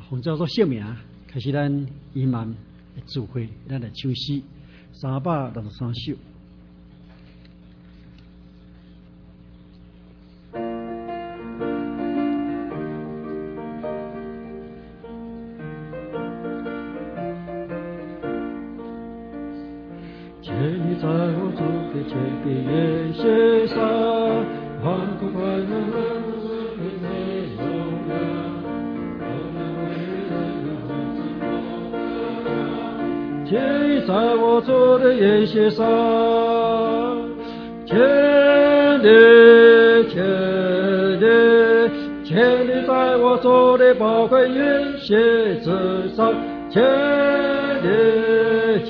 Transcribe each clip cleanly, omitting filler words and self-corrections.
奉教做姓名，开始咱伊万的智慧，咱来唱诗363首。 借你在我主的前边也写上，万古快乐。借你在我主的言写上，千里千里在我主的宝贵言写之上，千里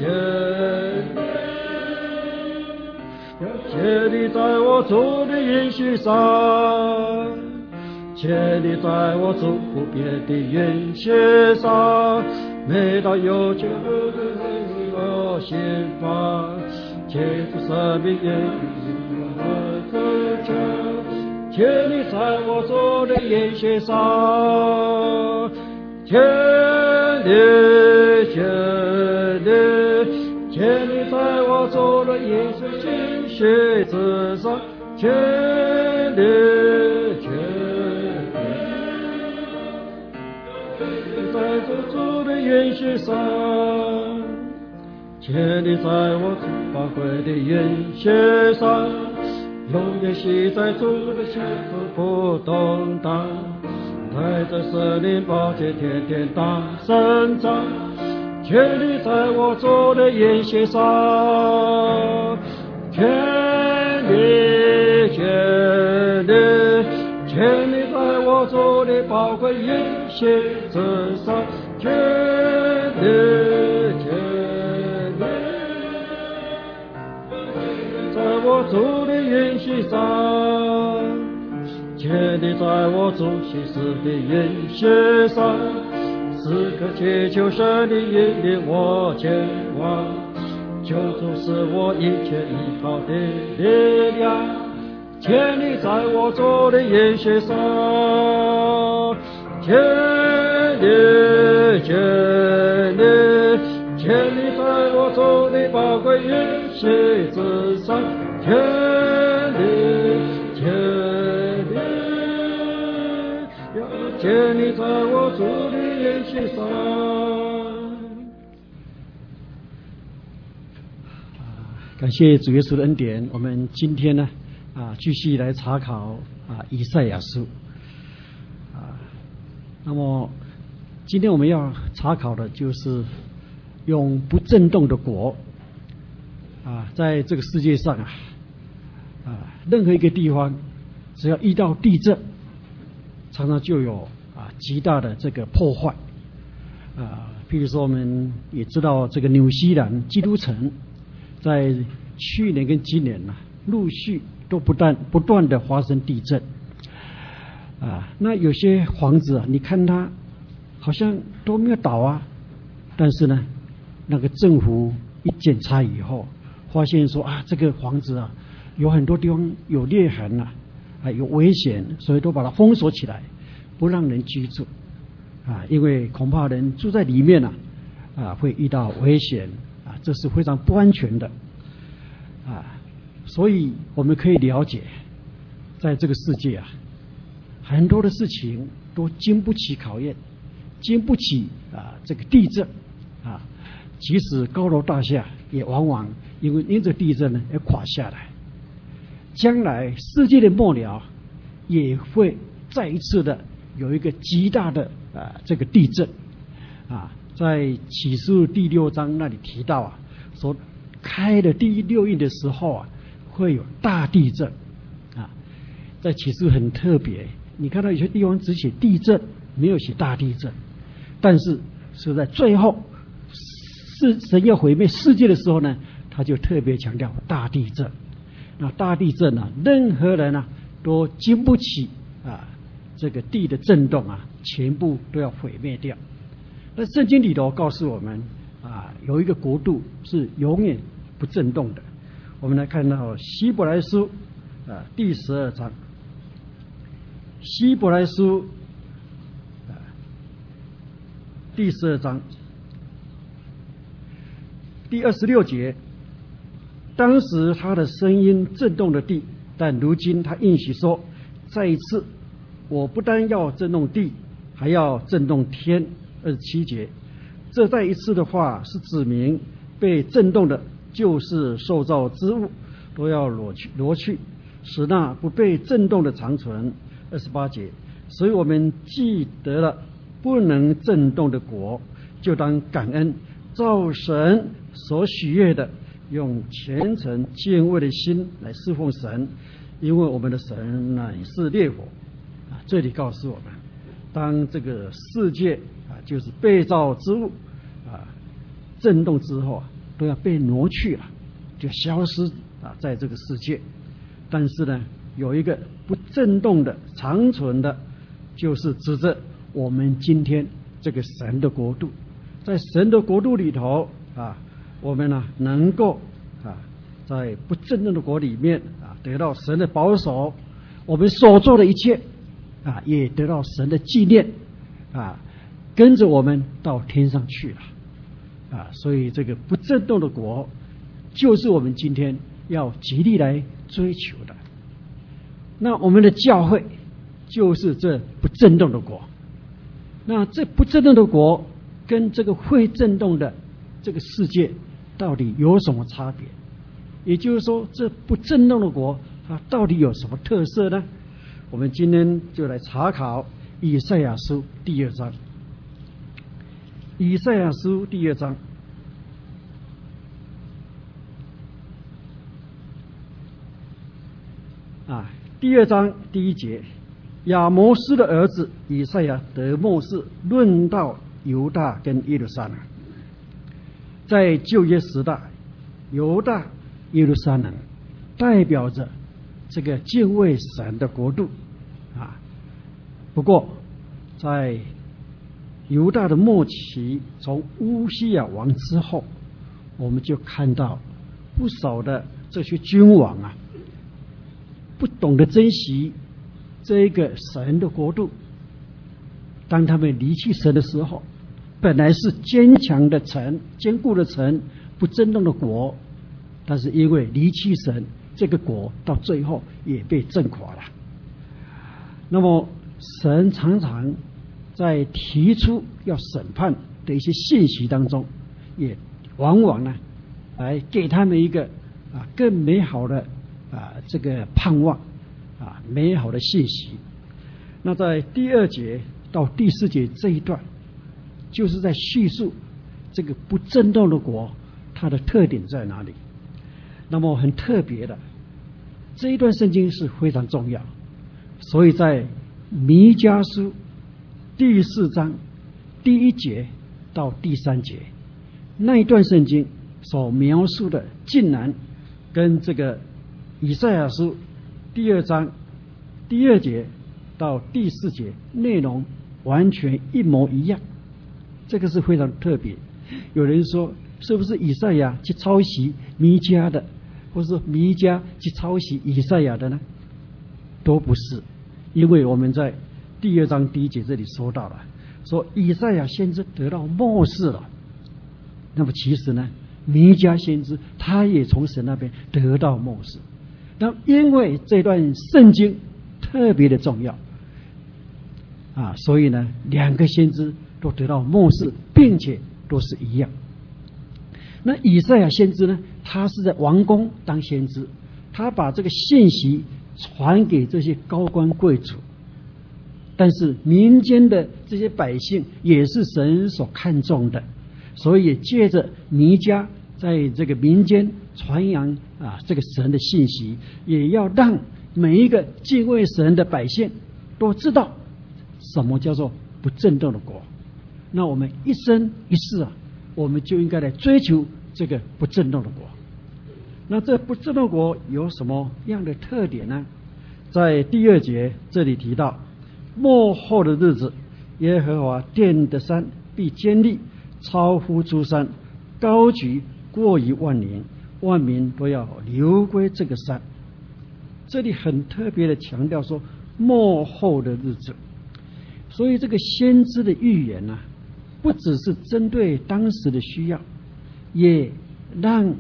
在我主的言写上，千里在我主不变的言写上，每当有觉我心房，借助生命言语我自强，千里在我主的言写上，千里在我主的言写之上，千里在主的言写上，千里在我主宝贵的言写上，永远系在主的前头不动荡，带着圣灵宝剑天天打胜仗，千里在我主的言写上，千里在我主的宝贵言写之上，千里在我主的言写上，千里在我主心事的言写上，时刻祈求神的引领我前往，求主是我一切依靠的力量，千里在我主的言写上，千里在我主的宝贵言写之上，千里在我主的言写上。 感谢主耶稣的恩典，我们今天呢继续来查考以赛亚书那么今天我们要查考的就是用不震动的国在这个世界上任何一个地方只要遇到地震，常常就有极大的这个破坏譬如说我们也知道这个纽西兰基督城在去年跟今年陆续都不断的发生地震那有些房子你看它好像都没有倒但是呢那个政府一检查以后发现说这个房子有很多地方有裂痕有危险，所以都把它封锁起来，不让人居住因为恐怕人住在里面会遇到危险这是非常不安全的所以我们可以了解，在这个世界很多的事情都经不起考验，经不起这个地震即使高楼大厦也往往因着地震而垮下来。将来世界的末了也会再一次的有一个极大的这个地震在启示录第6章那里提到说开了第6印的时候会有大地震在启示录很特别，你看到有些地方只写地震没有写大地震，但是是在最后神要毁灭世界的时候呢，他就特别强调大地震。那大地震任何人都经不起这个地的震动全部都要毁灭掉。那圣经里头告诉我们有一个国度是永远不震动的。我们来看到希伯来书第12章，希伯来书第12章第26节，当时他的声音震动了地，但如今他应许说，再一次，我不单要震动地，还要震动天。27节，这再一次的话是指明被震动的就是受造之物都要挪去，使那不被震动的长存。28节，所以我们既得了不能震动的国，就当感恩，照神所许悦的，用虔诚敬畏的心来侍奉神，因为我们的神乃是烈火。这里告诉我们，当这个世界就是被造之物震动之后都要被挪去了，就消失在这个世界。但是呢，有一个不震动的长存的，就是指着我们今天这个神的国度。在神的国度里头我们呢能够在不震动的国里面得到神的保守，我们所做的一切也得到神的纪念跟着我们到天上去了所以这个不震动的国就是我们今天要极力来追求的。那我们的教会就是这不震动的国。那这不震动的国跟这个会震动的这个世界到底有什么差别？也就是说，这不震动的国它到底有什么特色呢？我们今天就来查考以赛亚书第2章。以赛亚书第2章第2章第1节，亚摩斯的儿子以赛亚得默示，论到犹大跟耶路撒冷。在旧约时代，犹大、耶路撒冷代表着这个敬畏神的国度不过在犹大的末期，从乌西雅王之后，我们就看到不少的这些君王不懂得珍惜这个神的国度。当他们离弃神的时候，本来是坚强的城、坚固的城、不震动的国，但是因为离弃神，这个国到最后也被震垮了。那么神常常在提出要审判的一些信息当中，也往往来给他们一个更美好的这个盼望美好的信息。那在第2节到第4节这一段，就是在叙述这个不震动的国它的特点在哪里。那么很特别的，这一段圣经是非常重要，所以在弥迦书第4章第1节到第3节那一段圣经所描述的，竟然跟这个以赛亚书第2章第2节到第4节内容完全一模一样。这个是非常特别。有人说，是不是以赛亚去抄袭弥迦的，或是弥迦去抄袭以赛亚的呢？都不是，因为我们在第2章第1节这里说到了，说以赛亚先知得到默示了。那么其实呢，弥迦先知他也从神那边得到默示。那因为这段圣经特别的重要所以呢，两个先知都得到默示，并且都是一样。那以赛亚先知呢，他是在王宫当先知，他把这个信息传给这些高官贵族，但是民间的这些百姓也是神所看重的，所以借着弥迦在这个民间传扬这个神的信息，也要让每一个敬畏神的百姓都知道什么叫做不震动的国。那我们一生一世我们就应该来追求这个不震动的国。那这不震动国有什么样的特点呢？在第2节这里提到，末后的日子，耶和华殿的山必坚立，超乎诸山，高举过于万年，万民都要流归这个山。这里很特别的强调说末后的日子，所以这个先知的预言不只是针对当时的需要，也让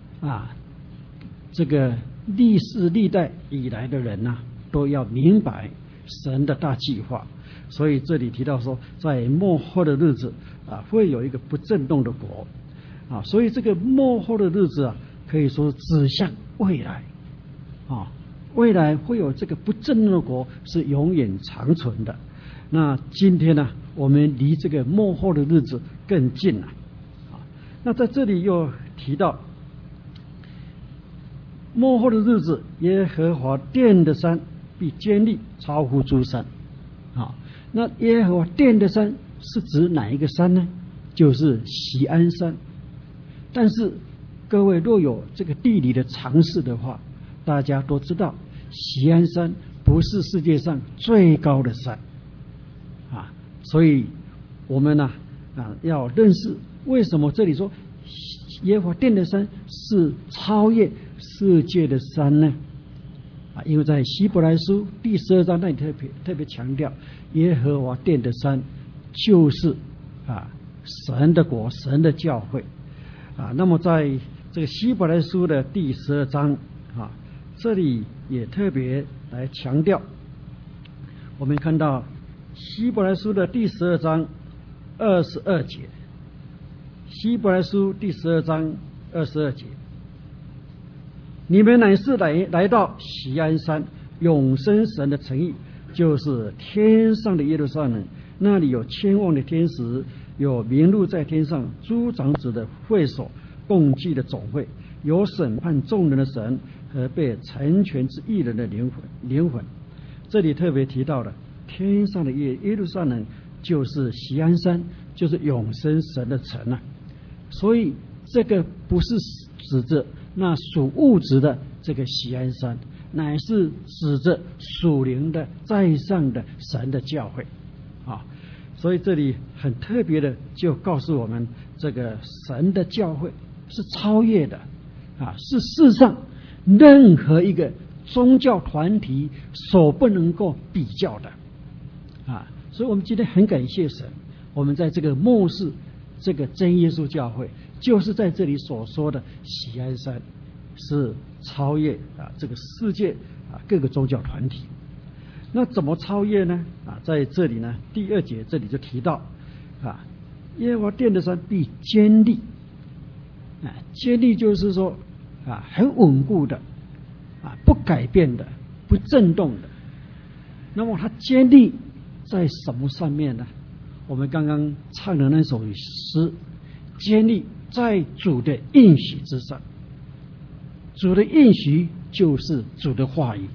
这个历世历代以来的人都要明白神的大计划。所以这里提到说，在末后的日子会有一个不震动的国所以这个末后的日子可以说指向未来未来会有这个不震动的国是永远长存的。那今天呢，我们离这个末后的日子更近了那在这里又提到末后的日子，耶和华殿的山必坚立，超乎诸山那耶和华殿的山是指哪一个山呢？就是锡安山。但是各位若有这个地理的常识的话，大家都知道锡安山不是世界上最高的山所以我们要认识为什么这里说耶和华殿的山是超越世界的山呢？因为在希伯来书第12章那里特别强调，耶和华殿的山就是神的国，神的教会那么在这个希伯来书的第12章这里也特别来强调。我们看到希伯来书的第12章22节，希伯来书第12章22节，你们乃是来到锡安山，永生神的城邑，就是天上的耶路撒冷，那里有千万的天使，有名录在天上诸长子的会所，共祭的总会，有审判众人的神和被成全之义人的灵魂。这里特别提到了天上的耶路撒冷就是锡安山，就是永生神的城所以这个不是指着那属物质的这个锡安山，乃是指着属灵的在上的神的教会所以这里很特别的就告诉我们，这个神的教会是超越的是世上任何一个宗教团体所不能够比较的所以我们今天很感谢神，我们在这个末世这个真耶稣教会，就是在这里所说的锡安山是超越这个世界各个宗教团体。那怎么超越呢？在这里呢，第2节这里就提到耶和华殿的山必坚立坚立就是说很稳固的不改变的，不震动的。那么它坚立在什么上面呢？我们刚刚唱的那首诗，坚立在主的应许之上。主的应许就是主的话语。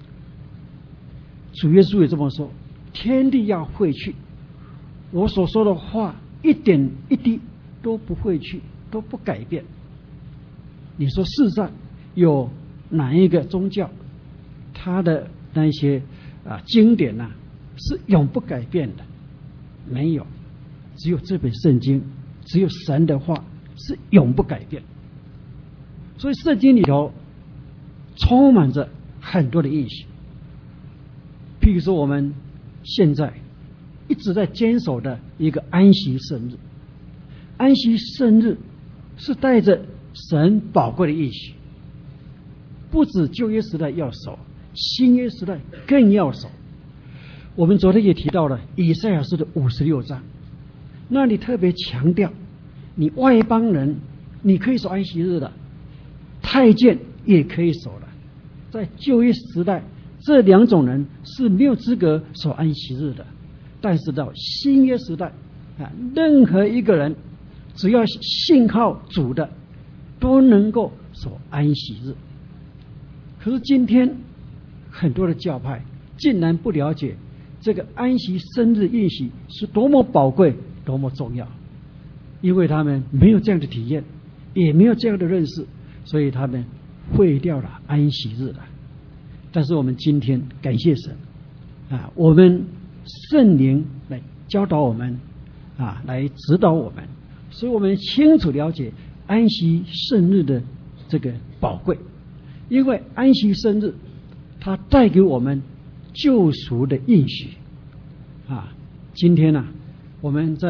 主耶稣也这么说，天地要废去，我所说的话一点一滴都不会去，都不改变。你说世上有哪一个宗教它的那些经典是永不改变的？没有，只有这本圣经，只有神的话是永不改变。所以圣经里头充满着很多的应许。譬如说我们现在一直在坚守的一个安息圣日，安息圣日是带着神宝贵的应许，不止旧约时代要守，新约时代更要守。我们昨天也提到了以赛亚书的56章，那里特别强调，你外邦人你可以守安息日的，太监也可以守了。在旧约时代，这两种人是没有资格守安息日的，但是到新约时代任何一个人只要信靠主的，都能够守安息日。可是今天很多的教派竟然不了解这个安息生日应许是多么宝贵，多么重要，因为他们没有这样的体验，也没有这样的认识，所以他们废掉了安息日了。但是我们今天感谢神我们圣灵来教导我们来指导我们，所以我们清楚了解安息圣日的这个宝贵。因为安息圣日它带给我们救赎的应许今天我们在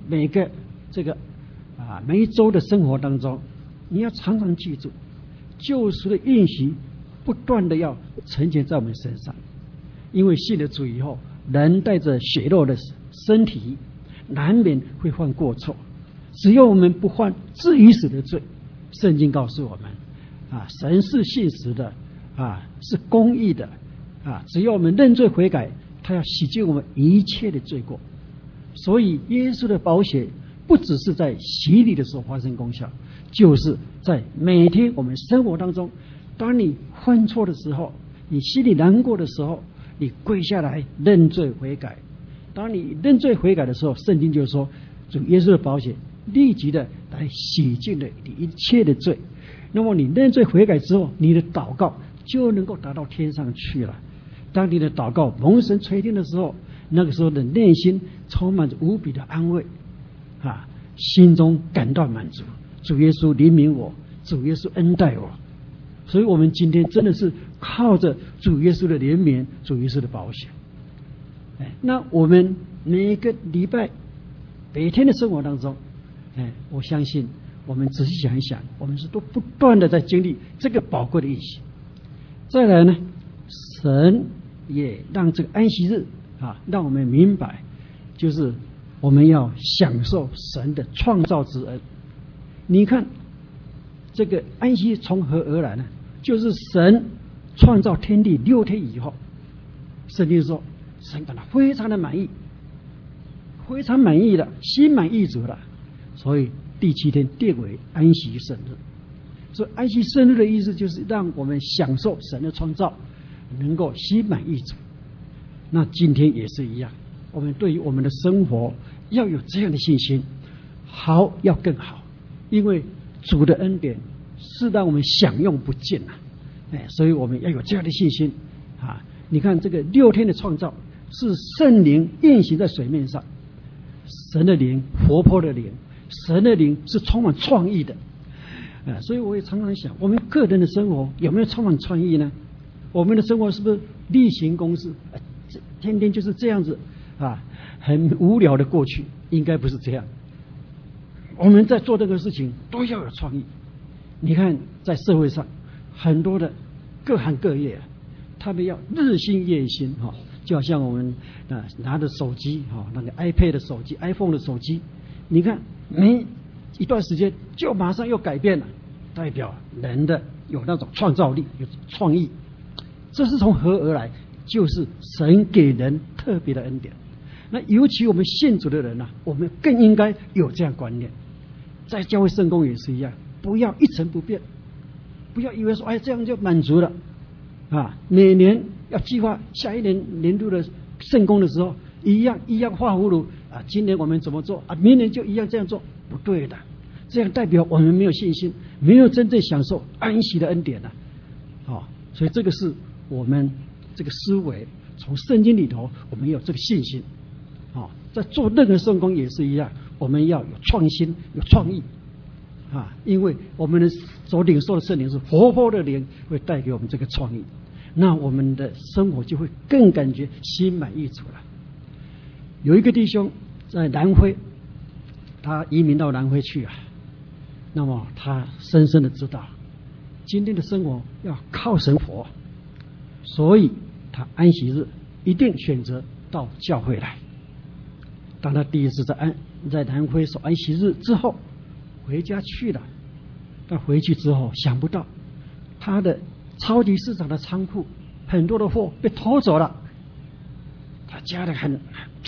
每个每一周的生活当中，你要常常记住，救赎的应许不断的要呈现在我们身上。因为信了主以后，人带着血肉的身体，难免会犯过错。只要我们不犯至于死的罪，圣经告诉我们神是信实的是公义的只要我们认罪悔改，他要洗净我们一切的罪过。所以耶稣的宝血不只是在洗礼的时候发生功效，就是在每天我们生活当中，当你犯错的时候，你心里难过的时候，你跪下来认罪悔改。当你认罪悔改的时候，圣经就说主耶稣的宝血立即的来洗净了你一切的罪。那么你认罪悔改之后，你的祷告就能够达到天上去了。当你的祷告蒙神垂听的时候，那个时候的内心充满着无比的安慰心中感到满足。主耶稣怜悯我，主耶稣恩待我。所以我们今天真的是靠着主耶稣的怜悯，主耶稣的宝血。那我们每一个礼拜每天的生活当中，我相信我们仔细想一想，我们是都不断的在经历这个宝贵的应许。再来呢，神也让这个安息日让我们明白，就是我们要享受神的创造之恩。你看这个安息从何而来呢？就是神创造天地6天以后，圣经说神感到非常的满意，非常满意的，心满意足了，所以第7天定为安息圣日。所以安息圣日的意思就是让我们享受神的创造，能够心满意足。那今天也是一样，我们对于我们的生活要有这样的信心，好要更好，因为主的恩典是让我们享用不尽所以我们要有这样的信心你看这个6天的创造是圣灵运行在水面上，神的灵，活泼的灵，神的灵是充满创意的所以我也常常想，我们个人的生活有没有充满创意呢？我们的生活是不是例行公事天天就是这样子很无聊的过去？应该不是这样。我们在做这个事情都要有创意。你看在社会上很多的各行各业他们要日新夜新就好像我们拿着手机那个 iPad 的手机 iPhone 的手机，你看每一段时间就马上又改变了，代表人的有那种创造力，有创意。这是从何而来？就是神给人特别的恩典。那尤其我们信主的人我们更应该有这样观念。在教会圣工也是一样，不要一成不变，不要以为说这样就满足了每年要计划下一年度的圣工的时候，一样画葫芦今年我们怎么做明年就一样这样做，不对的。这样代表我们没有信心，没有真正享受安息的恩典所以这个是我们这个思维，从圣经里头我们有这个信心在做任何圣工也是一样，我们要有创新，有创意因为我们的所领受的圣灵是活泼的灵，会带给我们这个创意，那我们的生活就会更感觉心满意足了。有一个弟兄在南非，他移民到南非去那么他深深的知道今天的生活要靠神活，所以他安息日一定选择到教会来。当他第一次在南非守安息日之后回家去了，他回去之后想不到他的超级市场的仓库很多的货被偷走了，他家里很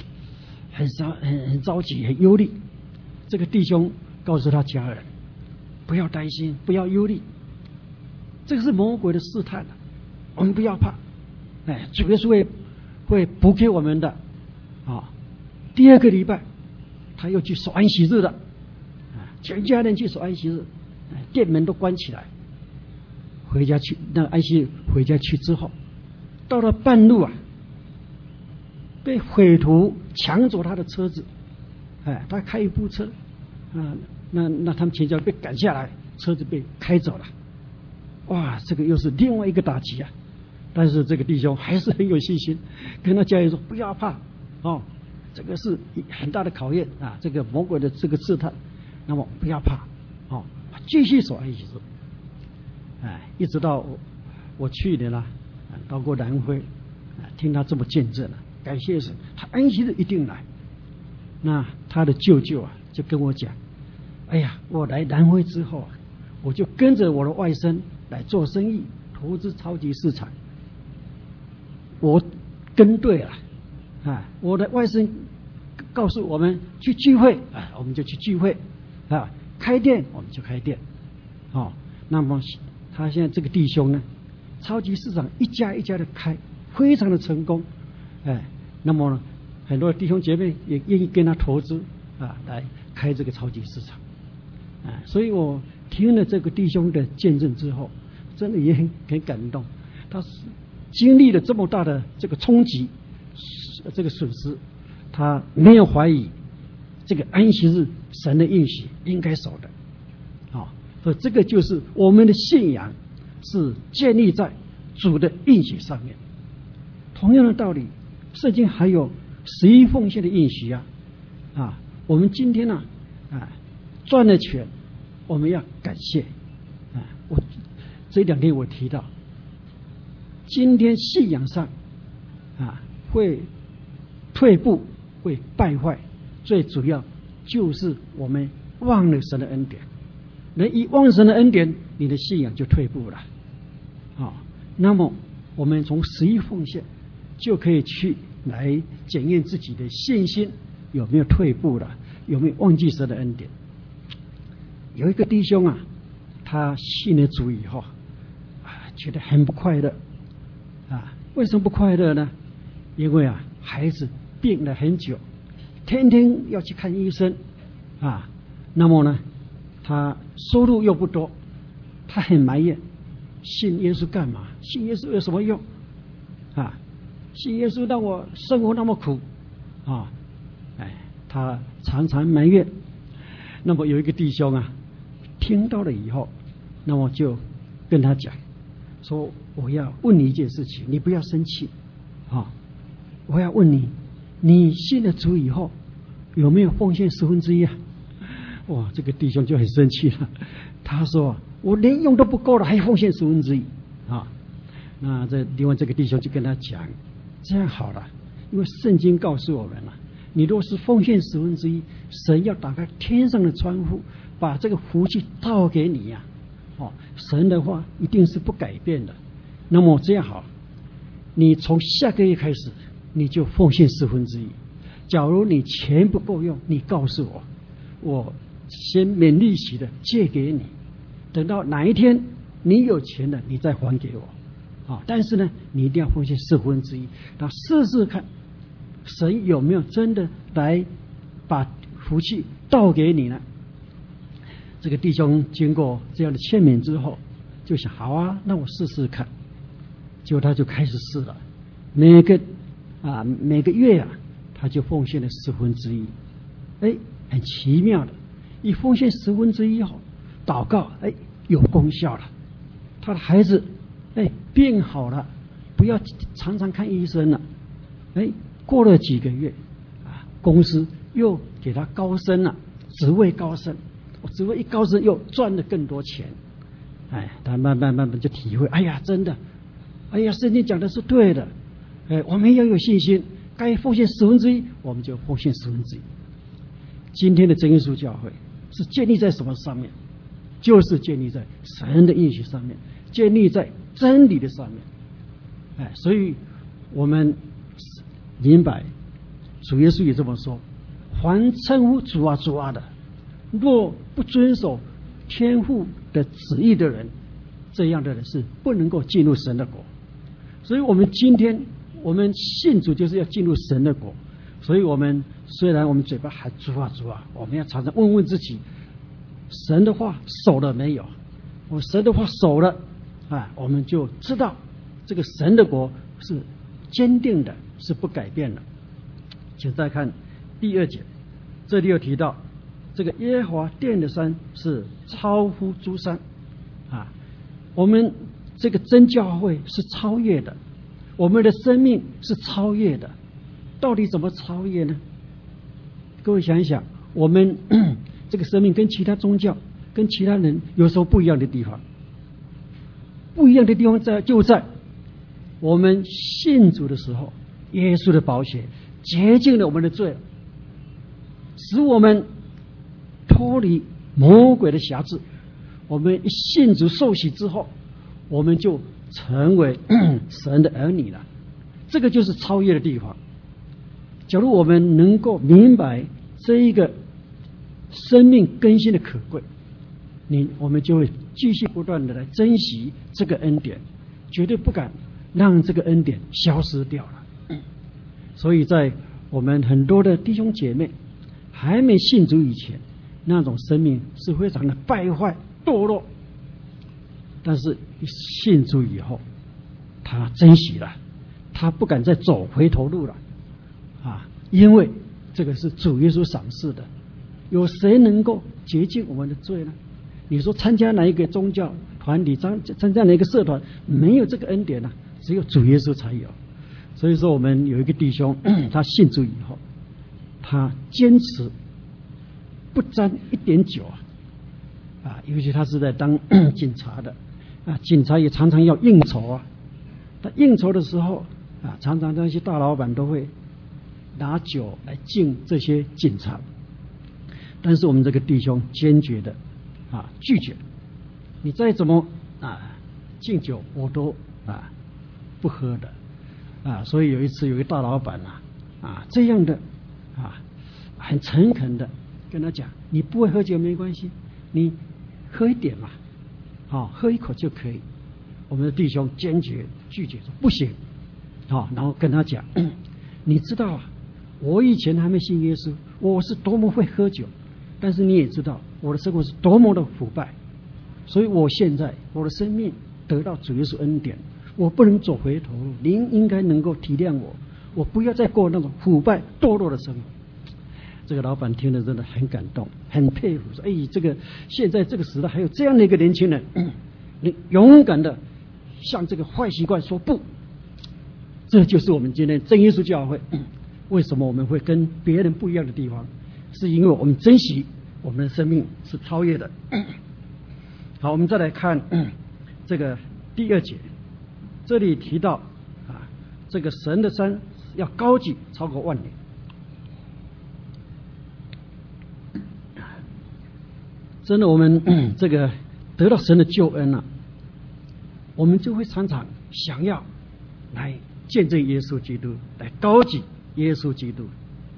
着急，很忧虑。这个弟兄告诉他家人，不要担心，不要忧虑，这个是魔鬼的试探我们不要怕主耶稣会补给我们的第二个礼拜他又去守安息日了全家人去守安息日店门都关起来，回家去那安息日回家去之后，到了半路被匪徒抢走他的车子他开一部车那他们全家被赶下来，车子被开走了。哇，这个又是另外一个打击但是这个弟兄还是很有信心，跟他家人说不要怕这个是很大的考验啊，这个魔鬼的这个试探，那么不要怕，继续守安息日，一直到我去年到过南非，听他这么见证感谢神，他安息日一定来。那他的舅舅就跟我讲，哎呀，我来南非之后我就跟着我的外甥来做生意，投资超级市场。我跟对了，我的外甥告诉我们去聚会，我们就去聚会，开店我们就开店，那么他现在这个弟兄呢，超级市场一家一家的开，非常的成功，那么呢，很多弟兄姐妹也愿意跟他投资来开这个超级市场，所以我听了这个弟兄的见证之后，真的也很感动。他经历了这么大的这个冲击，这个损失，他没有怀疑这个安息日神的应许应该守的，所以这个就是我们的信仰是建立在主的应许上面。同样的道理，圣经还有11奉献的应许我们今天赚了钱，我们要感谢我这2天我提到，今天信仰上会退步，会败坏，最主要就是我们忘了神的恩典。人一忘神的恩典，你的信仰就退步了。那么我们从11奉献就可以去来检验自己的信心有没有退步了，有没有忘记神的恩典。有一个弟兄他信了主以后觉得很不快乐为什么不快乐呢？因为孩子病了很久，天天要去看医生那么呢他收入又不多，他很埋怨，信耶稣干嘛？信耶稣有什么用信耶稣让我生活那么苦他常常埋怨。那么有一个弟兄听到了以后，那么就跟他讲说，我要问你一件事情，你不要生气我要问你，你信了主以后有没有奉献1/10哇，这个弟兄就很生气了，他说我连用都不够了，还奉献1/10那另外这个弟兄就跟他讲，这样好了，因为圣经告诉我们你若是奉献1/10，神要打开天上的窗户，把这个福气倒给你神的话一定是不改变的。那么这样好，你从下个月开始你就奉献1/10。假如你钱不够用，你告诉我，我先免利息的借给你，等到哪一天你有钱了，你再还给我但是呢，你一定要奉献1/4，那试试看神有没有真的来把福气倒给你呢？这个弟兄经过这样的劝勉之后，就想好那我试试看。结果他就开始试了，每个月他就奉献了1/10。很奇妙的，一奉献1/10后，祷告有功效了，他的孩子病好了，不要常常看医生了。过了几个月公司又给他高升了，职位高升，职位一高升又赚了更多钱。他慢慢就体会，真的，圣经讲的是对的，我们要有信心，该奉献1/10，我们就奉献1/10。今天的真耶稣教会是建立在什么上面？就是建立在神的应许上面，建立在真理的上面。所以我们明白主耶稣也这么说，凡称呼主啊主啊的，若不遵守天父的旨意的人，这样的人是不能够进入神的国。所以我们今天我们信主就是要进入神的国。所以我们虽然我们嘴巴喊主啊主啊，我们要常常问问自己，神的话守了没有？我神的话守了我们就知道这个神的国是坚定的，是不改变的。请再看第2节，这里有提到这个耶和华殿的山是超乎诸山我们这个真教会是超越的，我们的生命是超越的。到底怎么超越呢？ 各位想一想，我们这个生命跟其他宗教、跟其他人有时候不一样的地方，不一样的地方就在我们信主的时候，耶稣的宝血洁净了我们的罪，使我们脱离魔鬼的辖制。我们一信主受洗之后，我们就成为神的儿女了。这个就是超越的地方。假如我们能够明白这一个生命更新的可贵，我们就会继续不断的来珍惜这个恩典，绝对不敢让这个恩典消失掉了。所以在我们很多的弟兄姐妹还没信主以前，那种生命是非常的败坏堕落，但是一信主以后，他珍惜了，他不敢再走回头路了因为这个是主耶稣赏赐的。有谁能够洁净我们的罪呢？你说参加哪一个宗教团体，参加哪一个社团，没有这个恩典只有主耶稣才有。所以说我们有一个弟兄他信主以后，他坚持不沾一点酒尤其他是在当警察的警察也常常要应酬他应酬的时候常常那些大老板都会拿酒来敬这些警察，但是我们这个弟兄坚决的拒绝，你再怎么敬酒我都不喝的所以有一次有一个大老板这样的很诚恳的跟他讲，你不会喝酒没关系，你喝一点嘛喝一口就可以。我们的弟兄坚决拒绝说不行然后跟他讲你知道我以前还没信耶稣，我是多么会喝酒，但是你也知道我的生活是多么的腐败，所以我现在我的生命得到主耶稣恩典，我不能走回头路，您应该能够体谅我，我不要再过那种腐败堕落的生活。这个老板听了真的很感动，很佩服，说这个现在这个时代还有这样的一个年轻人你勇敢的向这个坏习惯说不。这就是我们今天真耶稣教会为什么我们会跟别人不一样的地方，是因为我们珍惜我们的生命是超越的。好，我们再来看这个第2节，这里提到这个神的山要高举超过万年。真的我们这个得到神的救恩我们就会常常想要来见证耶稣基督，来高举耶稣基督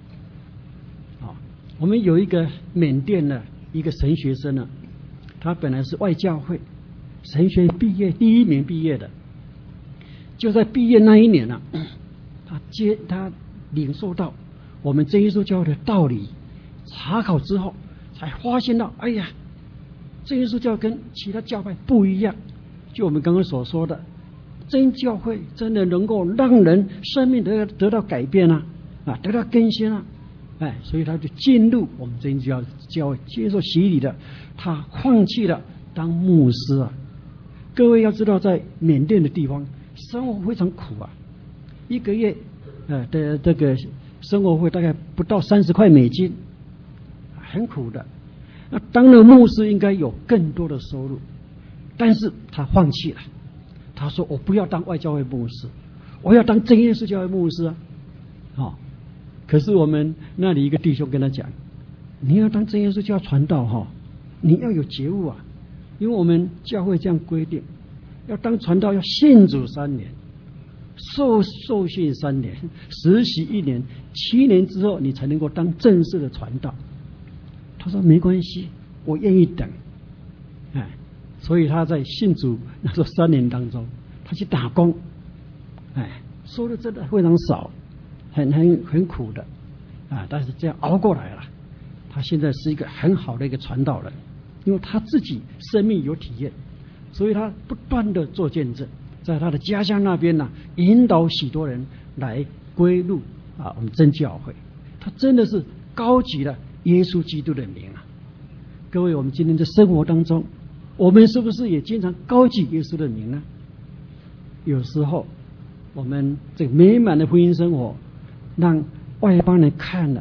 我们有一个缅甸的一个神学生他本来是外教会神学毕业第1名毕业的，就在毕业那一年他领受到我们真耶稣教会的道理，查考之后才发现到真耶稣教跟其他教派不一样，就我们刚刚所说的，真教会真的能够让人生命得到改变得到更新所以他就进入我们真教会接受洗礼的，他放弃了当牧师各位要知道，在缅甸的地方生活非常苦一个月的这个生活费大概不到30块美金，很苦的。那当了牧师应该有更多的收入，但是他放弃了，他说我不要当外教会牧师，我要当真耶稣教会牧师可是我们那里一个弟兄跟他讲，你要当真耶稣教传道你要有觉悟因为我们教会这样规定，要当传道要信主3年，受训3年，实习1年，7年之后你才能够当正式的传道。他说没关系，我愿意等所以他在信主那时候3年当中，他去打工收入真的非常少，很苦的但是这样熬过来了，他现在是一个很好的一个传道人，因为他自己生命有体验，所以他不断的做见证，在他的家乡那边引导许多人来归入我们真教会。他真的是高举了耶稣基督的名各位，我们今天在生活当中，我们是不是也经常高举耶稣的名呢？有时候我们这个美满的婚姻生活让外邦人看了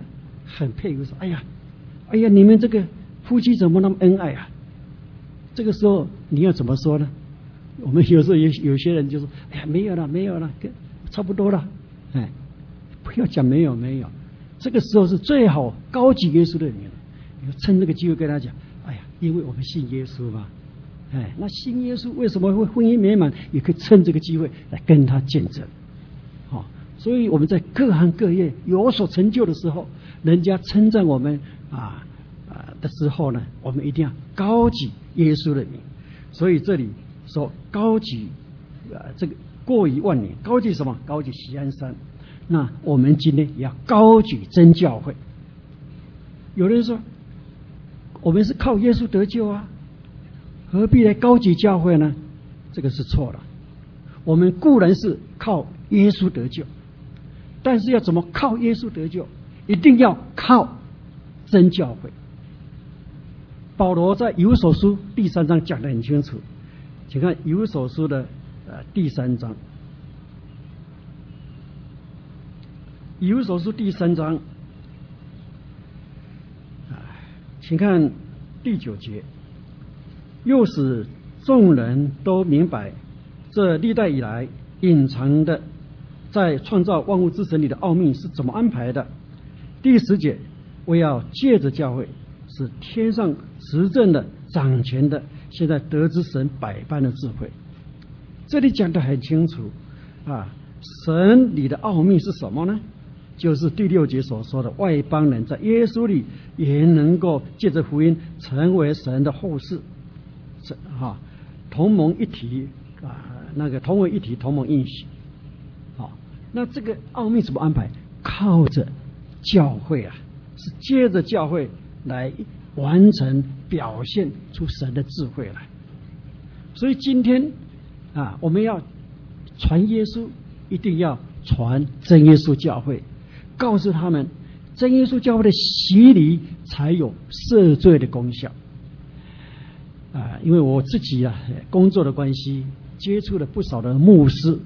很佩服，说：“哎呀，你们这个夫妻怎么那么恩爱啊？”这个时候你要怎么说呢？我们有时候有些人就说：“哎呀，没有了，差不多了。”哎，不要讲没有。这个时候是最好高举耶稣的名，你就趁这个机会跟他讲：“哎呀，因为我们信耶稣嘛。”哎，那信耶稣为什么会婚姻美满？也可以趁这个机会来跟他见证。所以我们在各行各业有所成就的时候，人家称赞我们的时候呢，我们一定要高举耶稣的名。所以这里说高举这个过于万年，高举什么？高举锡安山。那我们今天也要高举真教会。有人说我们是靠耶稣得救啊，何必来高举教会呢？这个是错了。我们固然是靠耶稣得救，但是要怎么靠耶稣得救？一定要靠真教会。保罗在以弗所书第3章讲得很清楚，请看以弗所书的第3章。以弗所书第3章，请看第9节，又使众人都明白这历代以来隐藏的在创造万物之神里的奥秘是怎么安排的。第10节，为要借着教会使天上执政的掌权的现在得知神百般的智慧。这里讲得很清楚神里的奥秘是什么呢？就是第6节所说的，外邦人在耶稣里也能够借着福音成为神的后嗣，同盟一体同为一体，同盟应许。那这个奥秘怎么安排？靠着教会是借着教会来完成表现出神的智慧来。所以今天我们要传耶稣，一定要传真耶稣教会，告诉他们真耶稣教会的洗礼才有赦罪的功效。因为我自己工作的关系，接触了不少的牧师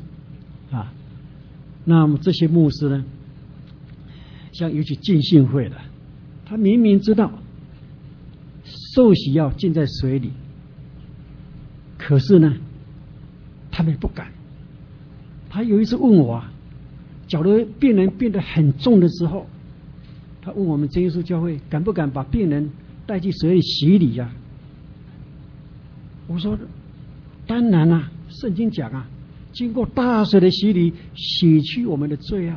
那么这些牧师呢，像尤其浸信会的，他明明知道受洗要浸在水里，可是呢他们不敢。他有一次问我假如病人变得很重的时候，他问我们真耶稣教会敢不敢把病人带去水里洗礼呀？我说当然圣经讲经过大水的洗礼，洗去我们的罪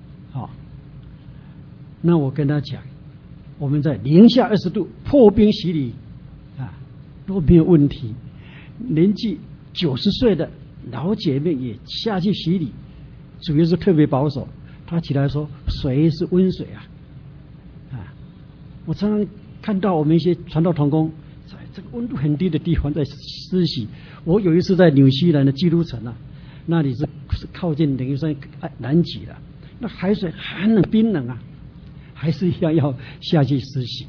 那我跟他讲，我们在零下20度破冰洗礼都没有问题。年纪90岁的老姐妹也下去洗礼，主要是特别保守，她起来说水是温水我常常看到我们一些传道同工在这个温度很低的地方在施洗。我有一次在纽西兰的基督城那里是靠近等于说南极的，那海水寒冷冰冷还是一样要下去施洗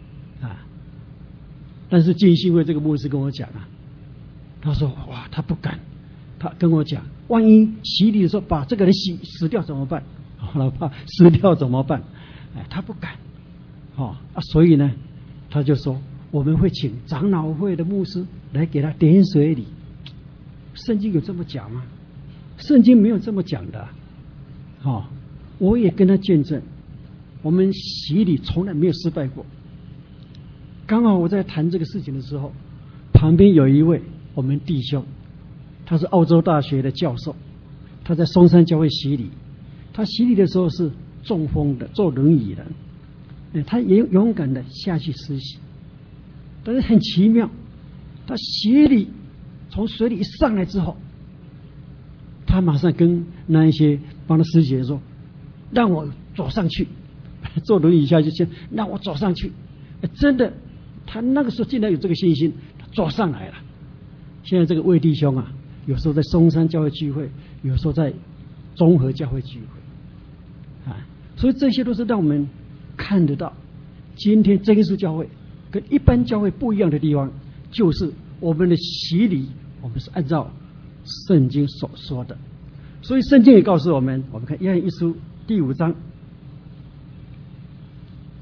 但是浸信会这个牧师跟我讲他说哇他不敢，他跟我讲万一洗礼的时候把这个人死掉怎么办？哪怕死掉怎么办？他不敢所以呢他就说我们会请长老会的牧师来给他点水礼。圣经有这么讲吗？圣经没有这么讲的我也跟他见证，我们洗礼从来没有失败过。刚好我在谈这个事情的时候，旁边有一位我们弟兄，他是澳洲大学的教授，他在松山教会洗礼。他洗礼的时候是中风的，坐轮椅的，他也勇敢的下去施洗。但是很奇妙，他洗礼从水里一上来之后，他马上跟那一些帮他施洗的说让我走上去，坐轮椅下去先让我走上去。真的他那个时候竟然有这个信心，他走上来了。现在这个魏弟兄有时候在松山教会聚会，有时候在综合教会聚会所以这些都是让我们看得到今天真耶稣教会跟一般教会不一样的地方，就是我们的洗礼我们是按照圣经所说的。所以圣经也告诉我们，我们看约翰一书第5章，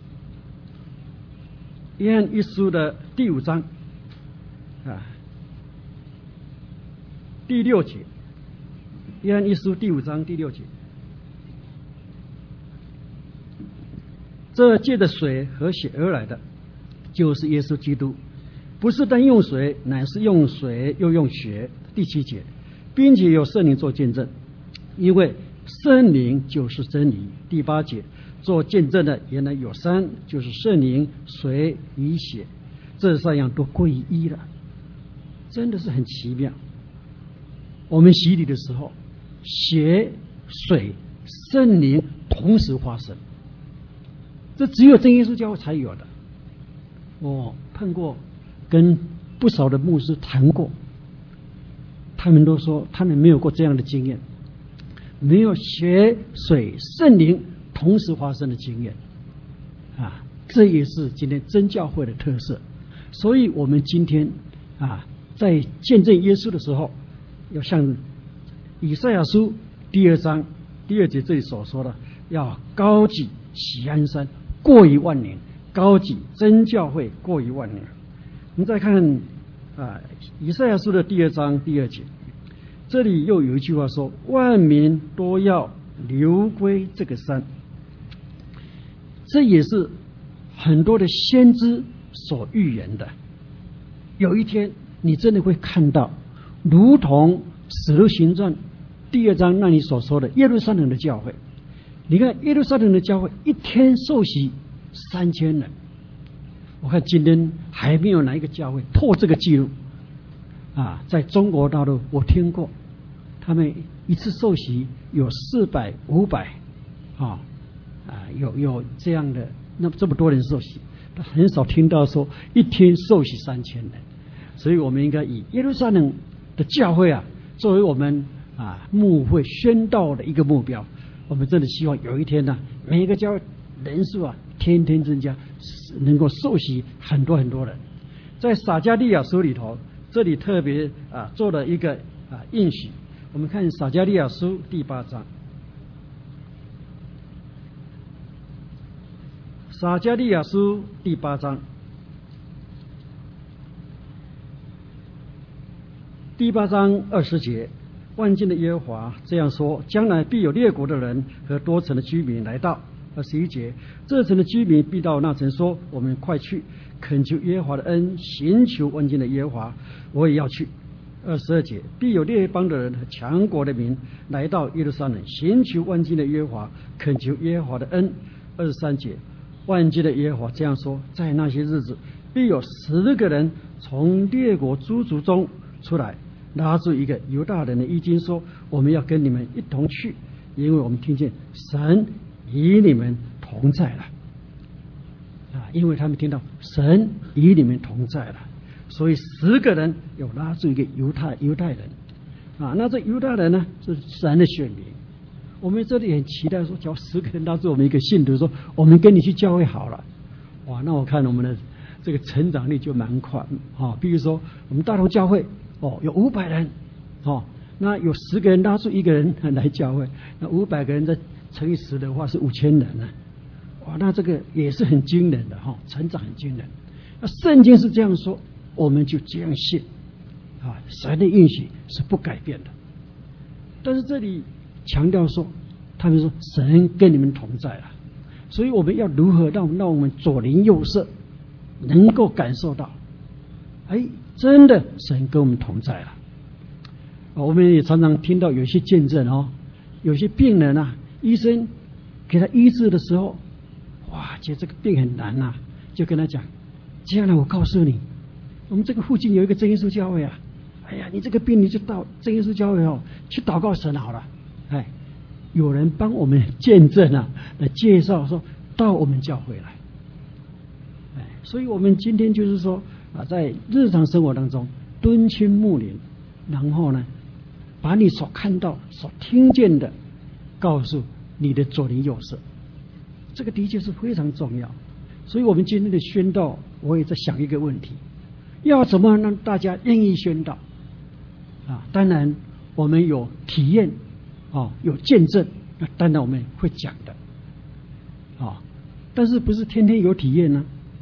约翰一书的第5章第6节，约翰一书第5章第6节，这借着水和血而来的，就是耶稣基督，不是单用水，乃是用水又用血。第7节，并且有圣灵做见证，因为圣灵就是真理。第8节，做见证的原来有3，就是圣灵、水与血，这3样都归于一了，真的是很奇妙。我们洗礼的时候，血、水、圣灵同时发生，这只有真耶稣教会才有的。我碰过跟不少的牧师谈过，他们都说他们没有过这样的经验，没有血、水、圣灵同时发生的经验这也是今天真教会的特色。所以我们今天在见证耶稣的时候，要像以赛亚书第2章第2节这里所说的，要高举锡安山过于万年，高举真教会过于万年。我们再看以赛亚书的第2章第2节，这里又有一句话说，万民都要流归这个山。这也是很多的先知所预言的，有一天你真的会看到，如同使徒行传第2章那里所说的耶路撒冷的教会。你看耶路撒冷的教会一天受洗3000人，我看今天还没有哪一个教会破这个记录在中国大陆我听过，他们一次受洗有400、500有这样的，那这么多人受洗，但很少听到说一天受洗3000人。所以我们应该以耶路撒冷的教会作为我们牧会宣道的一个目标。我们真的希望有一天每一个教会人数天天增加，能够受洗很多很多人。在撒迦利亚书里头，这里特别做了一个应许。我们看撒迦利亚书第8章，撒迦利亚书第8章第8章20节，万军的耶和华这样说，将来必有列国的人和多城的居民来到。21节，这城的居民必到那城说，我们快去，恳求耶和华的恩，寻求万军的耶和华，我也要去。22节，必有列邦的人和强国的民来到耶路撒冷，寻求万军的耶和华，恳求耶和华的恩。23节，万军的耶和华这样说，在那些日子，必有10个人从列国诸族中出来，拉住一个犹大人的衣襟说，我们要跟你们一同去，因为我们听见神与你们同在了因为他们听到神与你们同在了，所以10个人有拉住一个犹太人那这犹太人呢是神的选民。我们这里很期待说，只要10个人拉住我们一个信徒说，我们跟你去教会好了。哇，那我看我们的这个成长力就蛮快比如说我们大同教会有500人那有10个人拉住1个人来教会，那500个人再乘以10的话是5000人哇，那这个也是很惊人的成长很惊人。那圣经是这样说，我们就这样信神的应许是不改变的。但是这里强调说，他们说神跟你们同在了，所以我们要如何让我们左邻右舍能够感受到真的神跟我们同在了。我们也常常听到有些见证有些病人医生给他医治的时候，哇，觉得这个病很难就跟他讲，这样我告诉你，我们这个附近有一个真耶稣教会你这个病你就到真耶稣教会去祷告神好了。有人帮我们见证来介绍说到我们教会来。所以我们今天就是说在日常生活当中敦亲睦邻，然后呢把你所看到所听见的告诉你的左邻右舍，这个的确是非常重要。所以我们今天的宣道，我也在想一个问题，要怎么让大家愿意宣道当然我们有体验有见证，那当然我们会讲的但是不是天天有体验呢？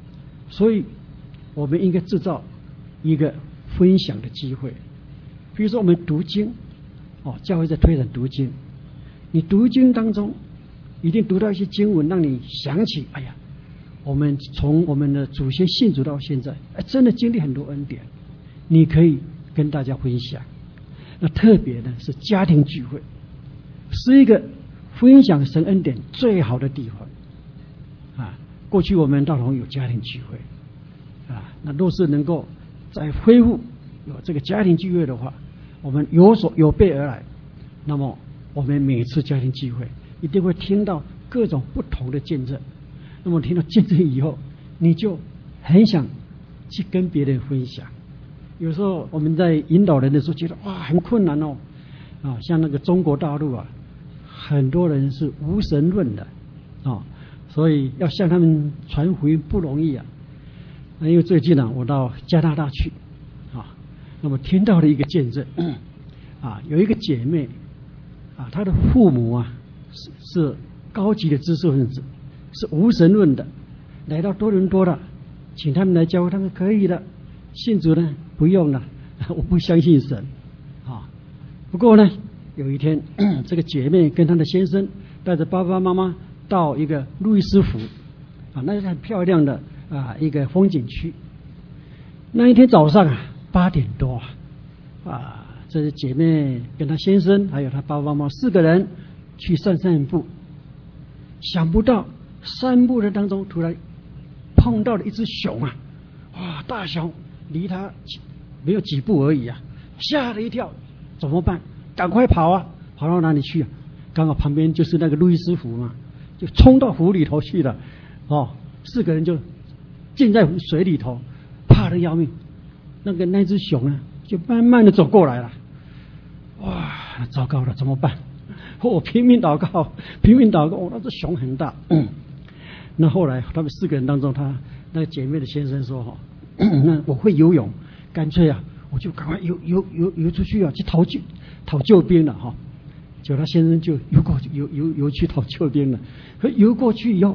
所以我们应该制造一个分享的机会。比如说我们读经，教会在推展读经，你读经当中一定读到一些经文，让你想起，哎呀，我们从我们的祖先信主到现在，真的经历很多恩典，你可以跟大家分享。那特别呢是家庭聚会，是一个分享神恩典最好的地方啊。过去我们道同有家庭聚会啊，那若是能够再恢复有这个家庭聚会的话，我们有备而来，那么我们每次家庭聚会一定会听到各种不同的见证。那么听到见证以后，你就很想去跟别人分享。有时候我们在引导人的时候觉得哇很困难哦，像那个中国大陆啊，很多人是无神论的所以要向他们传福音不容易啊。因为最近我到加拿大去那么听到了一个见证有一个姐妹她的父母是高级的知识分子，是无神论的，来到多伦多了，请他们来教会，他们可以的，信主呢不用了，我不相信神不过呢有一天这个姐妹跟她的先生带着爸爸妈妈到一个路易斯湖那是很漂亮的一个风景区。那一天早上8点多这是姐妹跟她先生还有她爸爸妈妈4个人去散步，想不到散步的当中突然碰到了一只熊大熊离她没有几步而已吓了一跳，怎么办？赶快跑跑到哪里去刚好旁边就是那个路易斯湖嘛，就冲到湖里头去了4个人就浸在水里头，怕得要命。那只熊就慢慢的走过来了，哇，糟糕了，怎么办？我拼命祷告，那只熊很大。那后来他们4个人当中，那个姐妹的先生说那我会游泳，干脆我就赶快游出去去讨救兵了结果他先生就游去讨救兵了。可游过去以后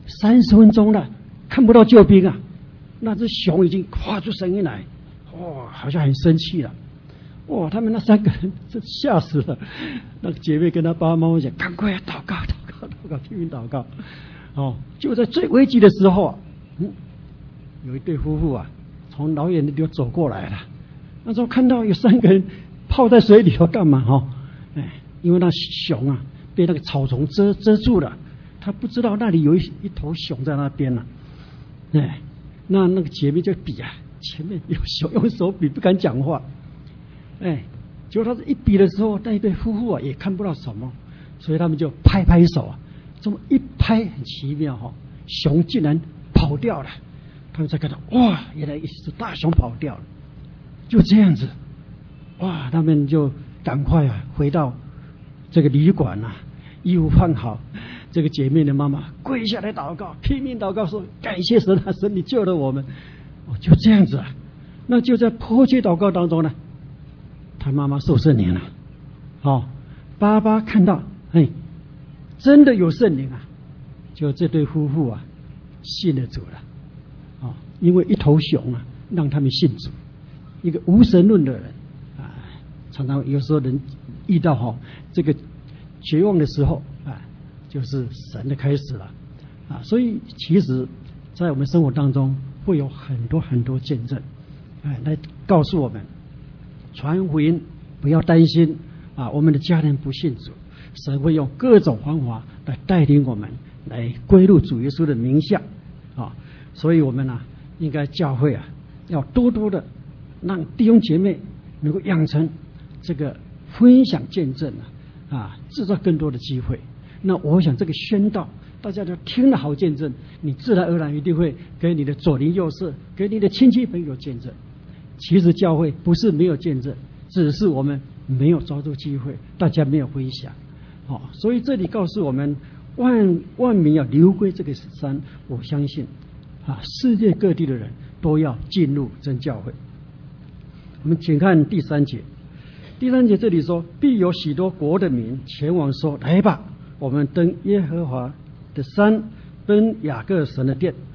30分钟了，看不到救兵那只熊已经发出声音来，好像很生气了。他们那3个人这吓死了。那个姐妹跟她爸爸妈妈讲，赶快祷告，拼命祷告。就在最危急的时候有一对夫妇从老远的地方走过来了。那时候看到有3个人泡在水里头干嘛因为那熊被那个草丛遮住了，他不知道那里有一头熊在那边了。那个姐妹就比前面有熊，用手比，不敢讲话。结果他一比的时候，那一对夫妇也看不到什么，所以他们就拍手这么一拍很奇妙熊竟然跑掉了。他们才看到哇，原来一只大熊跑掉了。就这样子他们就赶快回到这个旅馆衣服换好。这个姐妹的妈妈跪下来祷告，拼命祷告说，感谢神神你救了我们。就这样子那就在迫切祷告当中呢，他妈妈受圣灵了。爸爸看到真的有圣灵就这对夫妇信了主了因为一头熊让他们信主。一个无神论的人常常有时候人遇到这个绝望的时候就是神的开始了所以其实在我们生活当中会有很多见证来告诉我们，传福音不要担心我们的家人不信主，神会用各种方法来带领我们来归入主耶稣的名下所以我们应该教会要多多的让弟兄姐妹能够养成这个分享见证制造更多的机会。那我想这个宣道大家都听了好见证，你自然而然一定会给你的左邻右舍，给你的亲戚朋友见证。其实教会不是没有见证，只是我们没有抓住机会，大家没有分享所以这里告诉我们，万民要流归这个山。我相信世界各地的人都要进入真教会。我们请看第3节。第3节这里说，必有许多国的民前往说，来吧，我们登耶和华的山，奔雅各神的殿，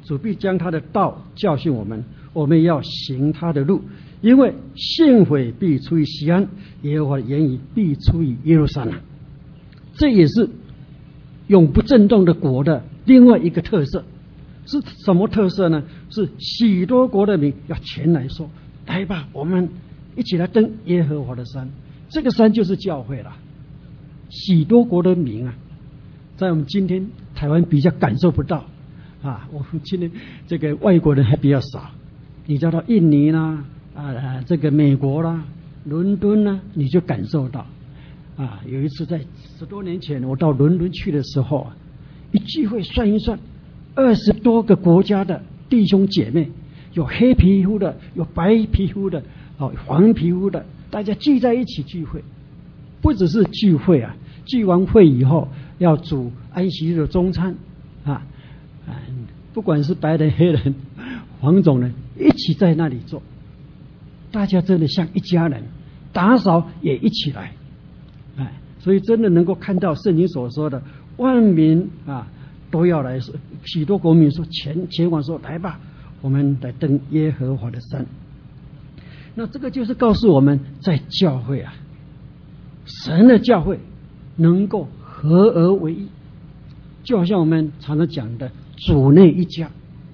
主必将他的道教训我们，我们要行他的路。因为信悔必出于西安，耶和华的言语必出于耶路撒冷。这也是永不震动的国的另外一个特色。是什么特色呢？是许多国的民要前来说，来吧，我们一起来登耶和华的山。这个山就是教会了。许多国的民啊，在我们今天台湾比较感受不到啊，我们今天这个外国人还比较少。你叫到印尼啦，这个美国啦，伦敦啦，你就感受到啊。有一次在10多年前，我到伦敦去的时候啊，一聚会算一算，20多个国家的弟兄姐妹，有黑皮肤的，有白皮肤的，黄皮肤的，大家聚在一起聚会。不只是聚会啊，聚完会以后要煮安息日的中餐啊，不管是白人、黑人、黄种人，一起在那里做，大家真的像一家人，打扫也一起来，所以真的能够看到圣经所说的万民啊都要来，许多国民说前往说，来吧，我们来登耶和华的山。那这个就是告诉我们，在教会啊，神的教会能够合而为一，就好像我们常常讲的主内一家。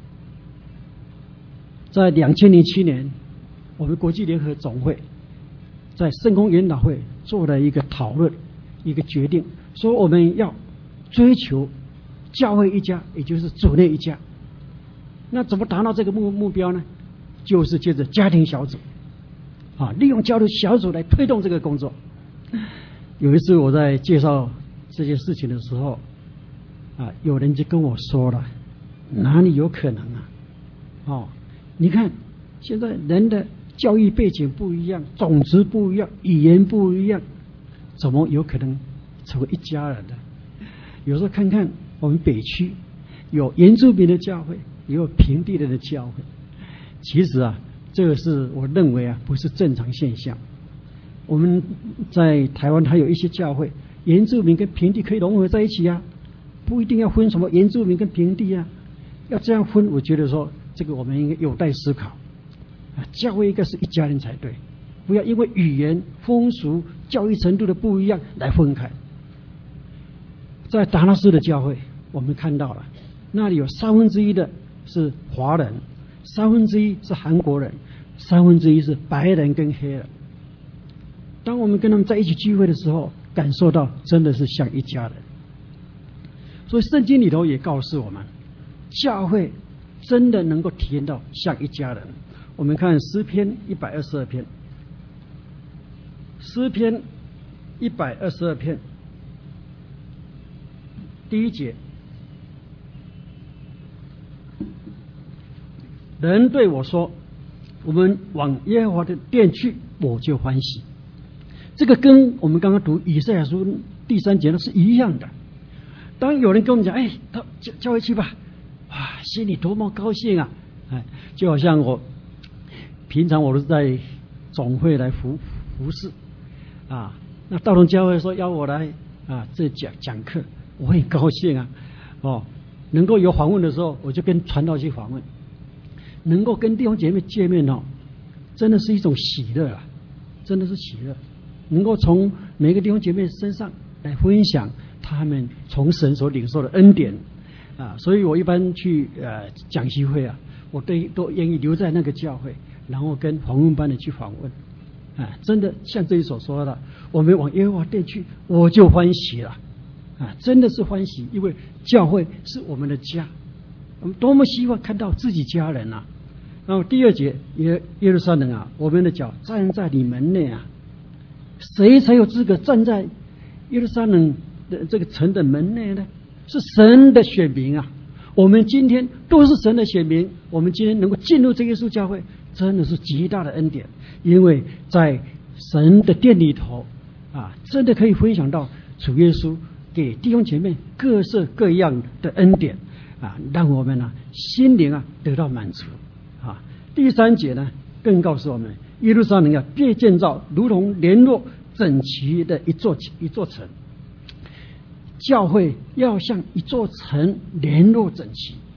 在2007年，我们国际联合总会在圣公研讨会做了一个讨论，一个决定，说我们要追求教会一家，也就是主内一家。那怎么达到这个目标呢？就是借着家庭小组利用教会小组来推动这个工作。有一次我在介绍这些事情的时候有人就跟我说了，哪里有可能啊？你看现在人的教育背景不一样，种族不一样，语言不一样，怎么有可能成为一家人的？有时候看看我们北区有原住民的教会，也有平地人的教会，其实这个是我认为不是正常现象。我们在台湾还有一些教会，原住民跟平地可以融合在一起不一定要分什么原住民跟平地要这样分，我觉得说这个我们应该有待思考。教会应该是一家人才对，不要因为语言、风俗、教育程度的不一样来分开。在达拉斯的教会，我们看到了那里有1/3的是华人，1/3是韩国人，1/3是白人跟黑人。当我们跟他们在一起聚会的时候，感受到真的是像一家人。所以圣经里头也告诉我们，教会真的能够体验到像一家人。我们看诗篇122篇，诗篇122篇第1节，人对我说，我们往耶和华的殿去，我就欢喜。这个跟我们刚刚读以赛亚书第3节是一样的。当有人跟我们讲，到教会去吧，哇，心里多么高兴啊！就好像我平常我都是在总会来服侍那道同教会说邀我来这讲课，我很高兴能够有访问的时候，我就跟传道去访问，能够跟弟兄姐妹见面真的是一种喜乐真的是喜乐。能够从每个弟兄姐妹身上来分享他们从神所领受的恩典所以我一般去讲习会我都愿意留在那个教会，然后跟访问班的去访问真的像这里所说的，我们往耶和华殿去，我就欢喜了真的是欢喜，因为教会是我们的家，我们多么希望看到自己家人然后第2节，耶路撒冷我们的脚站在你门内谁才有资格站在耶路撒冷的这个城的门内呢？是神的选民我们今天都是神的选民，我们今天能够进入这耶稣教会，真的是极大的恩典。因为在神的殿里头真的可以分享到主耶稣给弟兄姐妹各式各样的恩典让我们心灵得到满足第3节呢，更告诉我们，耶路撒冷被建造如同联络整齐的一座城。教会要像一座城联络整齐，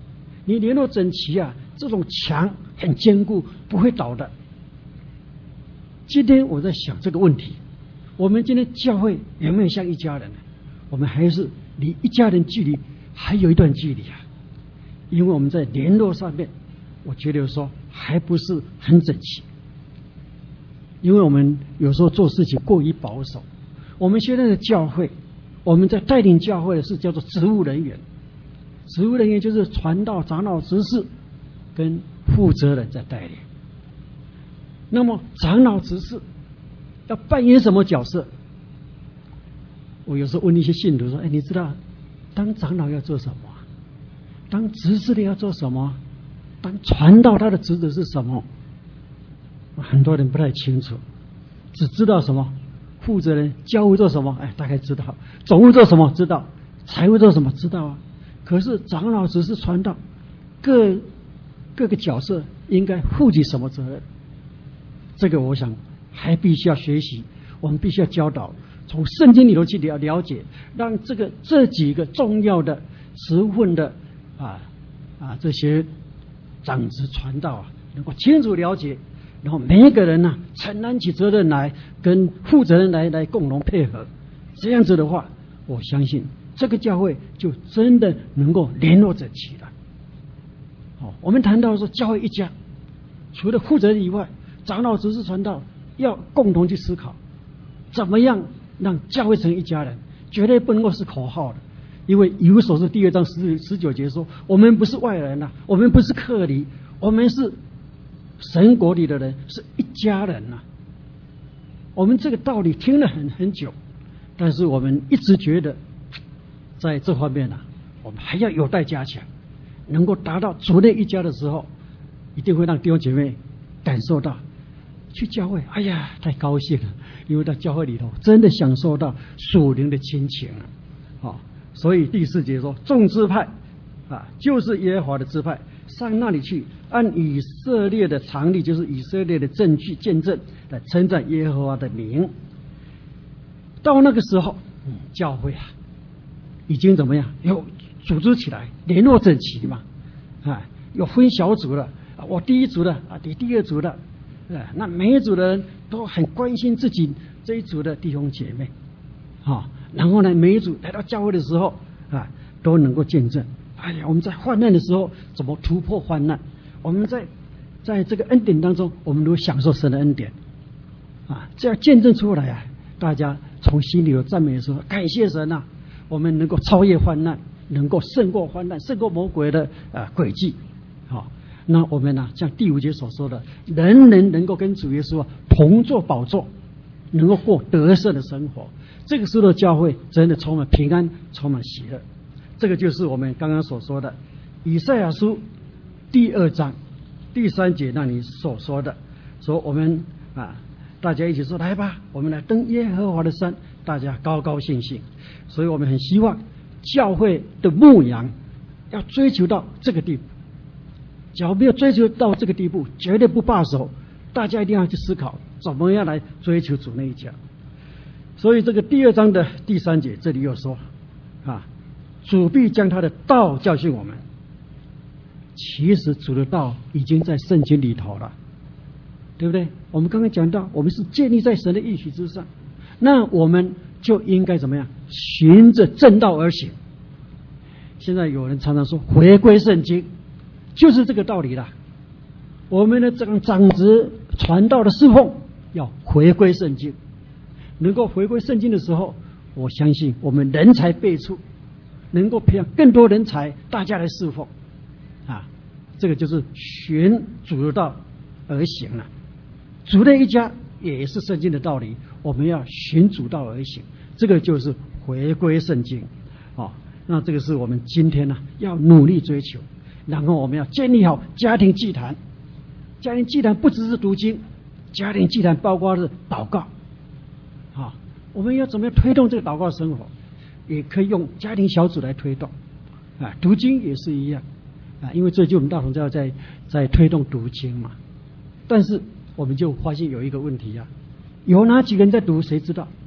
你联络整齐啊，这种墙很坚固，不会倒的。今天我在想这个问题，我们今天教会有没有像一家人呢？我们还是离一家人距离还有一段距离啊，因为我们在联络上面，我觉得说还不是很整齐，因为我们有时候做事情过于保守。我们现在的教会，我们在带领教会的是叫做职务人员，职务人员就是传道、长老、执事跟负责人在带领。那么长老、执事要扮演什么角色？我有时候问一些信徒说：“哎，你知道当长老要做什么？当执事的要做什么？当传道他的职责是什么？”很多人不太清楚，只知道什么负责人教务做什么，哎，大概知道；总务做什么知道；财务做什么知道啊。可是长老、执事、传道各个角色应该负起什么责任？这个我想还必须要学习，我们必须要教导，从圣经里头去了解，让这几个重要的职分的这些长子传道能够清楚了解，然后每一个人承担起责任来，跟负责人来共同配合。这样子的话，我相信这个教会就真的能够联络整齐了。我们谈到说教会一家，除了负责人以外，长老、执事、传道要共同去思考，怎么样让教会成一家人，绝对不能够是口号的。因为以弗所书2章19节说，我们不是外人我们不是客离，我们是神国里的人，是一家人我们这个道理听了很久，但是我们一直觉得在这方面我们还要有待加强。能够达到主内一家的时候，一定会让弟兄姐妹感受到去教会，哎呀，太高兴了，因为在教会里头真的享受到属灵的亲情所以第4节说，众支派就是耶和华的支派，上那里去，按以色列的常例，就是以色列的证据见证，来称赞耶和华的名。到那个时候，教会已经怎么样？有组织起来，联络整齐嘛，有分小组了，我第一组的你第二组的，那每一组的人都很关心自己这一组的弟兄姐妹然后呢，每一组来到教会的时候都能够见证，哎呀，我们在患难的时候怎么突破患难，我们在这个恩典当中，我们都享受神的恩典这样见证出来大家从心里有赞美的时候，感谢神我们能够超越患难，能够胜过患难，胜过魔鬼的诡计那我们像第5节所说的，人人能够跟主耶稣同坐宝座，能够过得胜的生活。这个时候的教会真的充满平安，充满喜乐。这个就是我们刚刚所说的以赛亚书第2章第3节那里所说的，说我们大家一起说，来吧，我们来登耶和华的山，大家高高兴兴。所以我们很希望教会的牧养要追求到这个地步，只要没有追求到这个地步，绝对不罢手。大家一定要去思考怎么样来追求主那一家。所以这个第2章的第3节这里又说主必将他的道教训我们。其实主的道已经在圣经里头了，对不对？我们刚刚讲到，我们是建立在神的应许之上，那我们就应该怎么样？循着正道而行。现在有人常常说回归圣经，就是这个道理啦。我们的这个长子传道的侍奉要回归圣经，能够回归圣经的时候，我相信我们人才辈出，能够培养更多人才，大家来侍奉这个就是循主的道而行了。主的一家也是圣经的道理，我们要循主道而行，这个就是回归圣经那这个是我们今天要努力追求。然后我们要建立好家庭祭坛。家庭祭坛不只是读经，家庭祭坛包括是祷告我们要怎么样推动这个祷告生活，也可以用家庭小组来推动读经也是一样因为最近我们大同教在推动读经嘛，但是我们就发现有一个问题有哪几个人在读，谁知道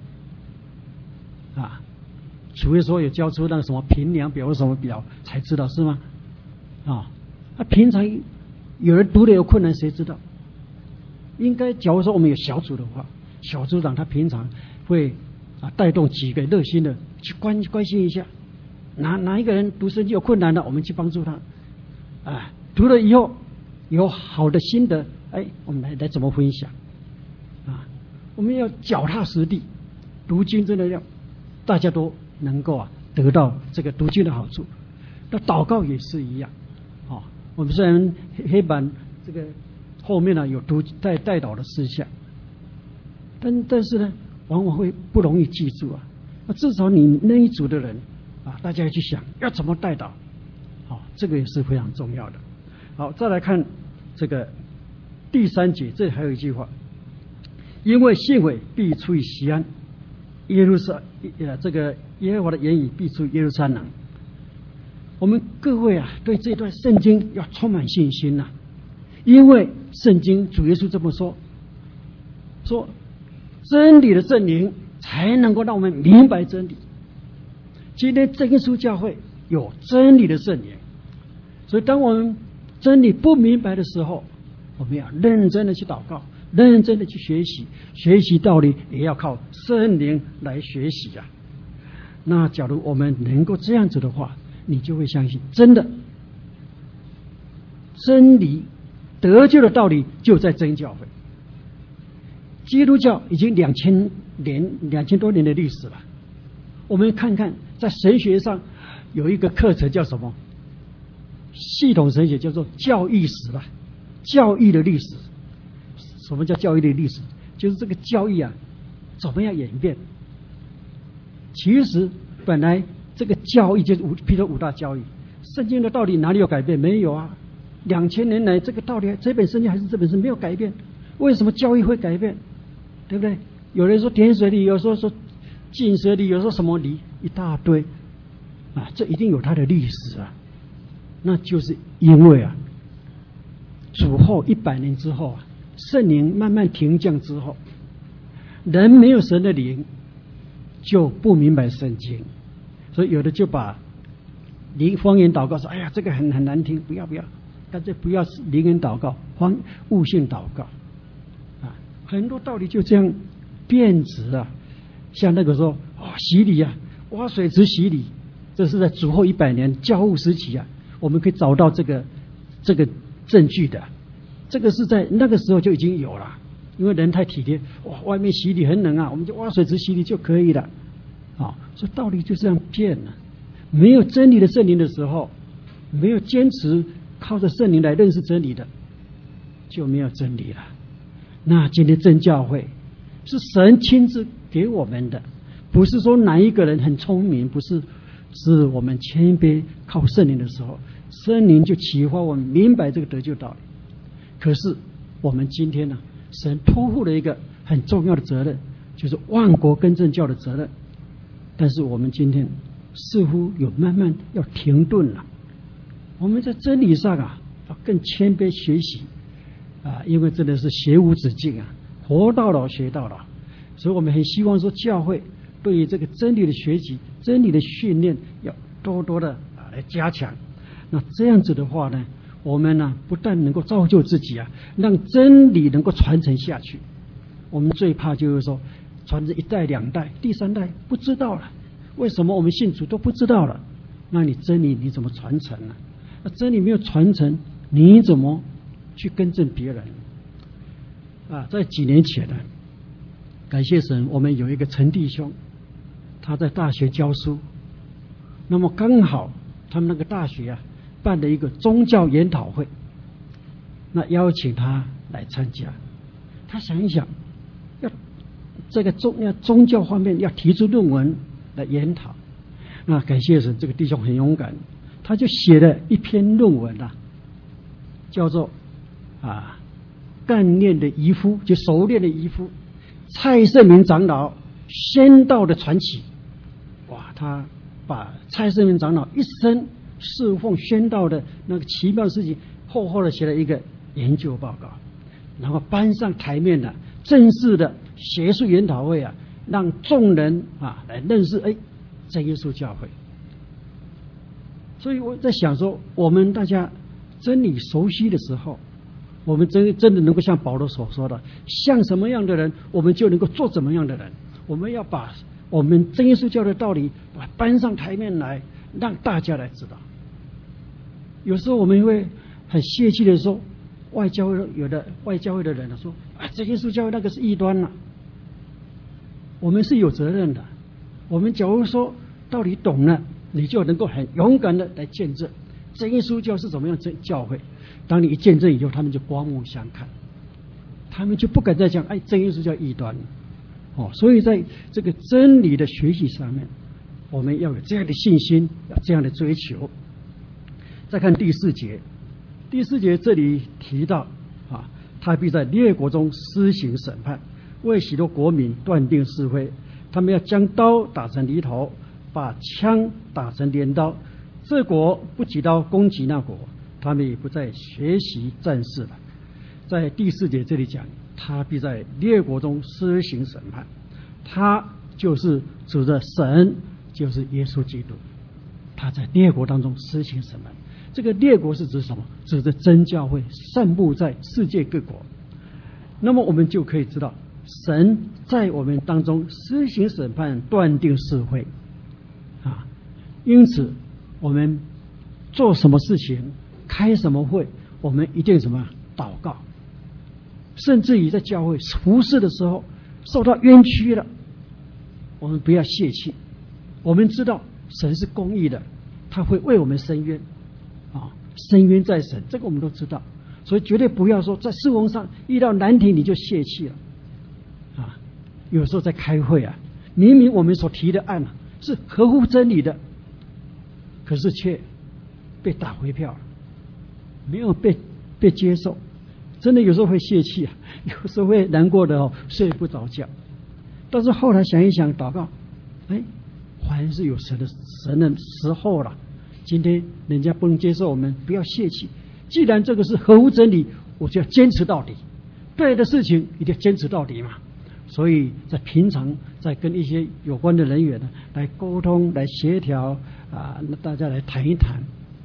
除非说有交出那个什么评量表或什么表才知道，是吗平常有人读的有困难，谁知道？应该假如说我们有小组的话，小组长他平常会带动几个热心的去关心一下，哪一个人读圣经有困难的，我们去帮助他。读了以后有好的心得，我们来怎么分享我们要脚踏实地，读经真的要大家都能够得到这个读经的好处。那祷告也是一样我们虽然黑板这个后面有读带祷的事项，但是呢，往往会不容易记住至少你那一组的人大家要去想要怎么带祷这个也是非常重要的。好，再来看这个第3节，这里还有一句话，因为信悔必出于锡安，这个耶和华的言语必出耶路撒冷。我们各位对这段圣经要充满信心因为圣经主耶稣这么说真理的圣灵才能够让我们明白真理。今天真耶稣教会有真理的圣灵，所以当我们真理不明白的时候，我们要认真的去祷告，认真的去学习道理，也要靠圣灵来学习那假如我们能够这样子的话，你就会相信真的真理得救的道理就在真教会。基督教已经2000多年的历史了。我们看看在神学上有一个课程叫什么？系统神学叫做教义史教义的历史。什么叫教义的历史？就是这个教义怎么样演变。其实本来这个教义就是譬如5大教义，圣经的道理哪里有改变？没有2000年来这个道理，这本圣经还是这本圣经没有改变。为什么教义会改变？对不对？有人说点水礼，有时候说进蛇礼，有时候什么礼，一大堆这一定有它的历史那就是因为主后100年之后圣灵慢慢停降之后，人没有神的灵就不明白圣经，所以有的就把方言祷告说，这个很难听，不要，干脆不要灵言祷告，悟性祷告很多道理就这样变质了。像那个说洗礼挖水池洗礼，这是在主后100年教父时期我们可以找到这个证据的。这个是在那个时候就已经有了，因为人太体贴，外面洗礼很冷我们就挖水池洗礼就可以了所以道理就这样变了。没有真理的圣灵的时候，没有坚持靠着圣灵来认识真理的，就没有真理了。那今天真教会是神亲自给我们的，不是说哪一个人很聪明，不是，是我们谦卑靠圣灵的时候，圣灵就启发我们明白这个得救道理。可是我们今天神托付了一个很重要的责任，就是万国更正教的责任。但是我们今天似乎有慢慢要停顿了。我们在真理上要更谦卑学习因为真的是学无止境活到老学到老。所以我们很希望说教会对于这个真理的学习、真理的训练要多多的来加强。那这样子的话呢，我们不但能够造就自己让真理能够传承下去。我们最怕就是说传承1代2代，第3代不知道了，为什么我们信主都不知道了？那你真理你怎么传承呢？那真理没有传承，你怎么去更正别人在几年前感谢神，我们有一个陈弟兄，他在大学教书，那么刚好他们那个大学办了一个宗教研讨会，那邀请他来参加。他想一想，要这个宗教方面要提出论文来研讨。那感谢神，这个弟兄很勇敢，他就写了一篇论文叫做干练的渔夫，就熟练的渔夫，蔡圣明长老宣道的传奇。他把蔡圣明长老一生侍奉宣道的那个奇妙的事情厚厚的写了一个研究报告，然后搬上台面正式的学术研讨会让众人来认识真耶稣教会。所以我在想说，我们大家真理熟悉的时候，我们真的能够像保罗所说的，像什么样的人，我们就能够做怎么样的人。我们要把我们真耶稣教的道理把它搬上台面来，让大家来知道。有时候我们会很泄气的说，有的外教会的人说真耶稣教会那个是异端了。我们是有责任的，我们假如说道理懂了，你就能够很勇敢的来见证真耶稣教是怎么样教会。当你一见证以后，他们就刮目相看，他们就不敢再讲真耶稣教异端了。所以在这个真理的学习上面，我们要有这样的信心，要这样的追求。再看第4节，第4节这里提到他必在列国中施行审判，为许多国民断定是非。他们要将刀打成犁头，把枪打成镰刀。这国不举刀攻击那国，他们也不再学习战事了。在第4节这里讲，他必在列国中施行审判，他就是指着神，就是耶稣基督，他在列国当中施行审判。这个列国是指什么？指着真教会散布在世界各国。那么我们就可以知道，神在我们当中施行审判，断定是非因此我们做什么事情，开什么会，我们一定什么祷告。甚至于在教会服事的时候受到冤屈了，我们不要泄气。我们知道神是公义的，他会为我们伸冤伸冤在神，这个我们都知道。所以绝对不要说在事工上遇到难题你就泄气了有时候在开会明明我们所提的案是合乎真理的，可是却被打回票了，没有被接受。真的有时候会泄气有时候会难过的睡不着觉。但是后来想一想，祷告还是有神的时候了。今天人家不能接受我们，不要泄气。既然这个是合乎真理，我就要坚持到底。对的事情一定要坚持到底嘛。所以在平常在跟一些有关的人员来沟通，来协调那大家来谈一谈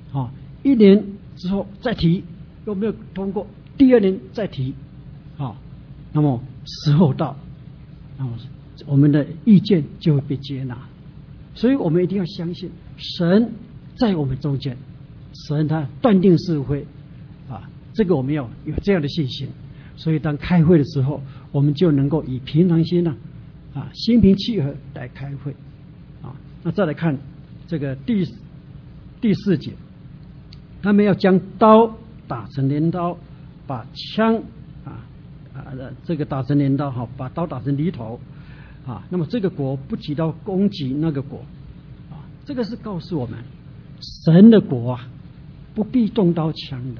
1年之后再提，有没有通过，第2年再提那么时候到，那么我们的意见就会被接纳。所以我们一定要相信神在我们中间，神他断定是非这个我们要有这样的信心。所以当开会的时候，我们就能够以平常心心平气和来开会那再来看这个第4节，他们要将刀打成镰刀，把枪这个打成镰刀把刀打成犁头那么这个国不举刀攻击那个国这个是告诉我们神的国不必动刀枪的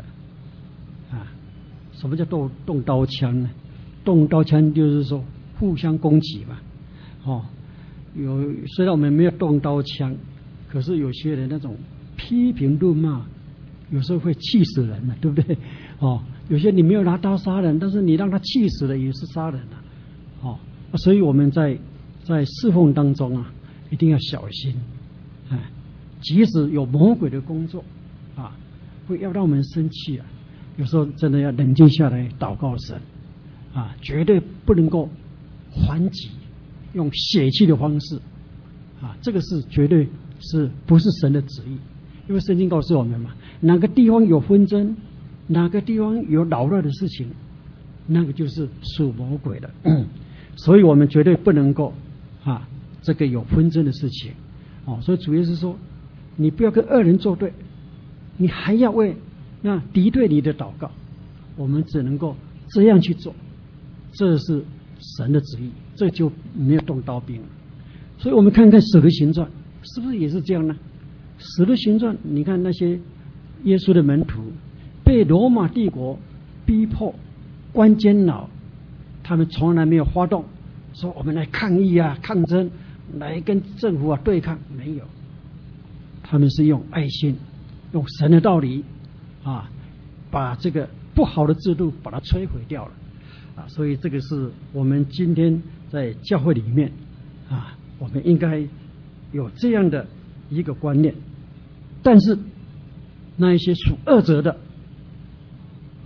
什么叫动刀枪呢？动刀枪就是说互相攻击嘛虽然我们没有动刀枪，可是有些人那种批评论骂有时候会气死人的，对不对有些你没有拿刀杀人，但是你让他气死了也是杀人所以我们在侍奉当中一定要小心即使有魔鬼的工作会要让我们生气有时候真的要冷静下来祷告神绝对不能够还击，用血气的方式这个是绝对是不是神的旨意。因为圣经告诉我们嘛，哪个地方有纷争，哪个地方有扰乱的事情，那个就是属魔鬼的所以我们绝对不能够这个有纷争的事情所以主耶稣说，你不要跟恶人作对，你还要为那敌对你的祷告。我们只能够这样去做，这是神的旨意，这就没有动刀兵了。所以我们看看使徒行传是不是也是这样呢？使徒行传你看那些耶稣的门徒被罗马帝国逼迫关监牢，他们从来没有发动说我们来抗议抗争，来跟政府对抗，没有。他们是用爱心，用神的道理把这个不好的制度把它摧毁掉了所以这个是我们今天在教会里面我们应该有这样的一个观念。但是那一些属恶者的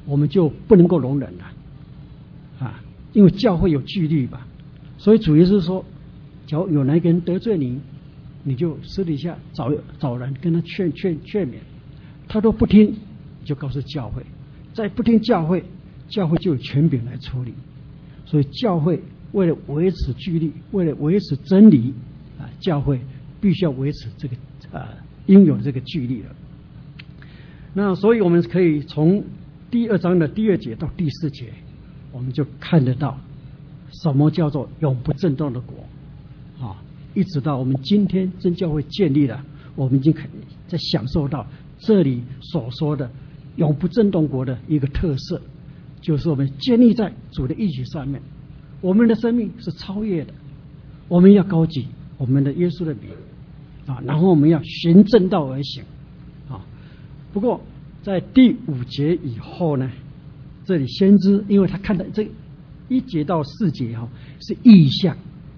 我们就不能够容忍了啊，因为教会有纪律吧。所以主耶稣说，假如有哪一个人得罪你，你就私底下找人跟他劝勉，他都不听，就告诉教会，再不听教会就有权柄来处理。所以教会为了维持纪律，为了维持真理啊，教会必须要维持这个应有的这个纪律了。那所以我们可以从第2章的第2节到第4节，我们就看得到什么叫做永不震动的国啊，一直到我们今天真教会建立了，我们已经在享受到这里所说的永不震动国的一个特色，就是我们建立在主的应许上面，我们的生命是超越的，我们要高举我们的耶稣的名啊，然后我们要循正道而行啊。不过在第5节以后呢，这里先知因为他看到这1节到4节是异象，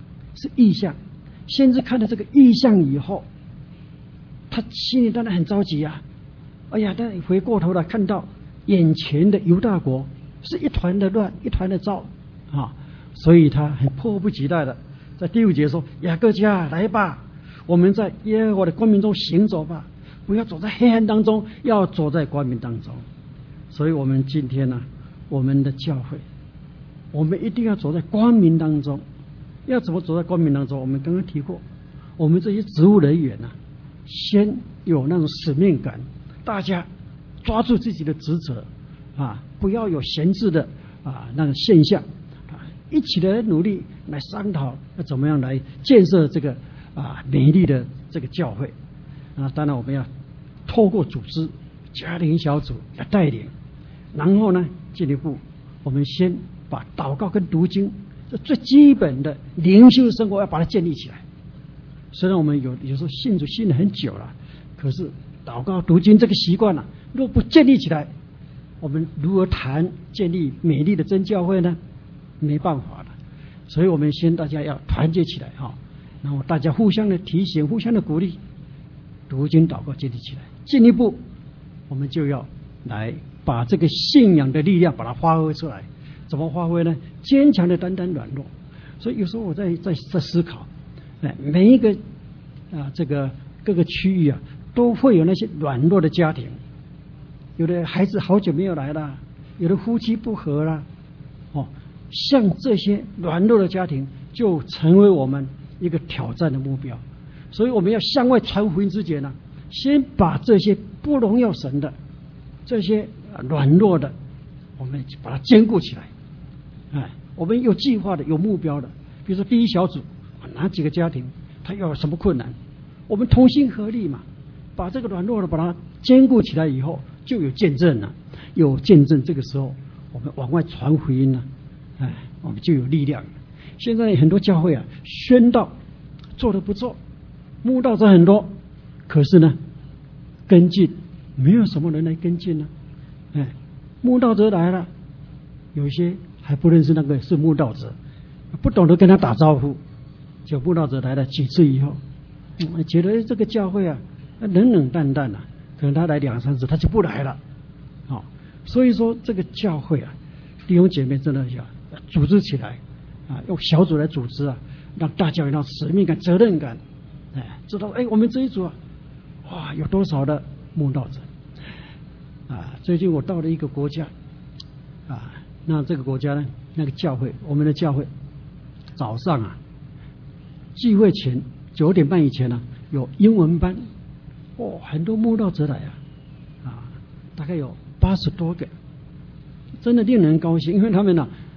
先知看到这个异象以后，他心里当然很着急啊。哎呀，但回过头来看到眼前的犹大国是一团的乱，一团的糟啊，所以他很迫不及待的在第5节说：雅各家来吧，我们在耶和华的光明中行走吧，不要走在黑暗当中，要走在光明当中。所以我们今天呢，我们的教会，我们一定要走在光明当中。要怎么走在光明当中？我们刚刚提过，我们这些职务人员呢，先有那种使命感，大家抓住自己的职责啊，不要有闲置的那个现象啊，一起来努力来商讨要怎么样来建设这个美丽的这个教会啊。当然我们要透过组织家庭小组来带领，然后呢进一步我们先把祷告跟读经这最基本的灵修生活要把它建立起来。虽然我们有时候信主信了很久了，可是祷告读经这个习惯若不建立起来，我们如何谈建立美丽的真教会呢？没办法了。所以我们先大家要团结起来然后大家互相的提醒，互相的鼓励，读经祷告建立起来。进一步我们就要来把这个信仰的力量把它发挥出来。怎么发挥呢？坚强的担当软弱。所以有时候我在思考，每一个这个各个区域都会有那些软弱的家庭，有的孩子好久没有来了，有的夫妻不和了像这些软弱的家庭就成为我们一个挑战的目标。所以我们要向外传福音之前呢，先把这些不荣耀神的这些软弱的，我们把它坚固起来。我们有计划的，有目标的。比如说第一小组哪几个家庭他要有什么困难，我们同心合力嘛，把这个软弱的把它坚固起来以后，就有见证了。有见证，这个时候我们往外传福音了，我们就有力量了。现在很多教会宣道做得不错，慕道者很多，可是呢跟进没有什么人来跟进呢。慕道者来了，有些还不认识那个是慕道者，不懂得跟他打招呼。就慕道者来了几次以后，觉得这个教会冷冷淡淡可能他来2-3次他就不来了。所以说这个教会弟兄姐妹真的要组织起来用小组来组织让大家有那使命感、责任感，知道我们这一组有多少的慕道者最近我到了一个国家那这个国家呢，那个教会，我们的教会早上聚会前9点半以前有英文班，很多慕道者来大概有80多个，真的令人高兴。因为他们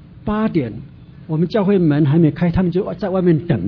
8点我们教会门还没开，他们就在外面等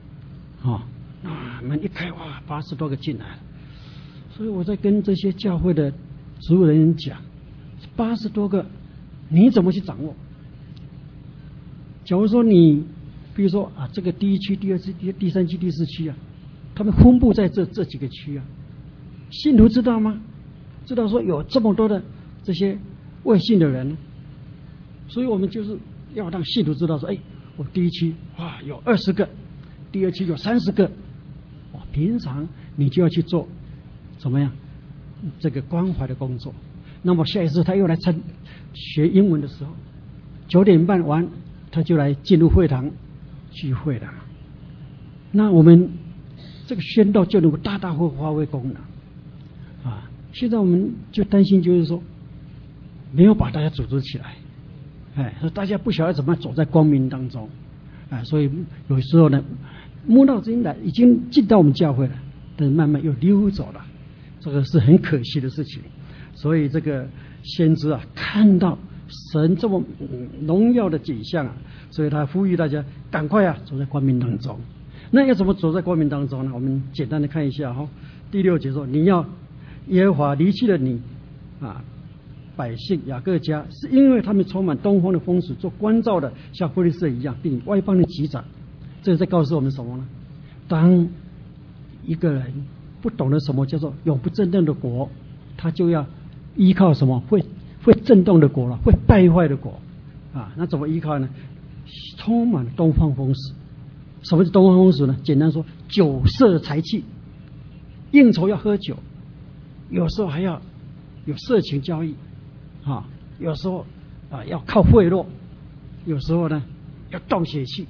门一开80多个进来了。所以我在跟这些教会的职务人员讲，80多个你怎么去掌握？假如说你比如说这个第1区、第2区、第3区、第4区他们分布在这几个区信徒知道吗？知道说有这么多的这些未信的人，所以我们就是要让信徒知道说，我第1区有20个，第2区有30个，平常你就要去做怎么样这个关怀的工作， 那么下一次他又来学英文的时候，9点半完他就来进入会堂聚会了。那我们这个宣道就能够大大会发挥功能啊！现在我们就担心，就是说没有把大家组织起来，说大家不晓得怎么走在光明当中，所以有时候呢，慕道之音来已经进到我们教会了，但是慢慢又溜走了，这个是很可惜的事情。所以这个先知啊，看到神这么荣耀的景象啊，所以他呼吁大家赶快啊走在光明当中。那要怎么走在光明当中呢？我们简单的看一下哈。第6节说，你要耶和华离弃了你啊，百姓雅各家，是因为他们充满东方的风俗，做关照的像非利士一样，并以外邦的击掌。这在告诉我们什么呢？当一个人不懂得什么叫做永不震动的国，他就要依靠什么会震动的国了，会败坏的国啊。那怎么依靠呢？充满东方风俗。什么是东方风俗呢？简单说，酒色财气，应酬要喝酒，有时候还要有色情交易啊，有时候啊要靠贿赂，有时候呢要动血气，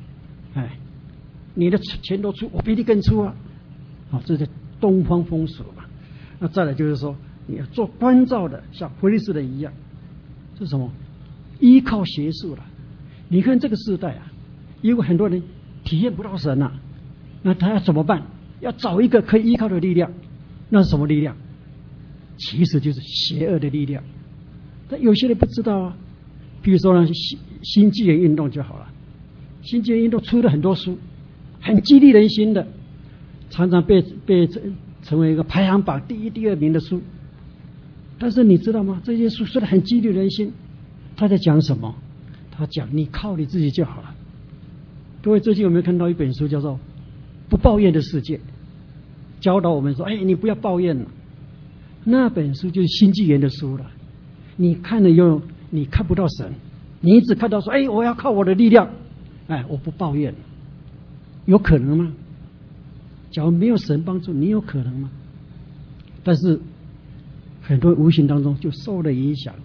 你的钱都出，我比你更出啊！这是东方风俗嘛。那再来就是说，你要做关照的，像非利士的一样，是什么？依靠邪术了。你看这个时代啊，因为很多人体验不到神啊，那他要怎么办？要找一个可以依靠的力量。那是什么力量？其实就是邪恶的力量。但有些人不知道啊。比如说呢，新纪元运动就好了。新纪元运动出了很多书，很激励人心的，常常被成为一个排行榜第1、第2名的书。但是你知道吗？这些书虽然很激励人心，他在讲什么？他讲你靠你自己就好了。各位最近有没有看到一本书叫做《不抱怨的世界》，教导我们说，你不要抱怨了。那本书就是新纪元的书了。你看了以后，你看不到神，你只看到说，我要靠我的力量，我不抱怨，有可能吗？假如没有神帮助，你有可能吗？但是很多无形当中就受了影响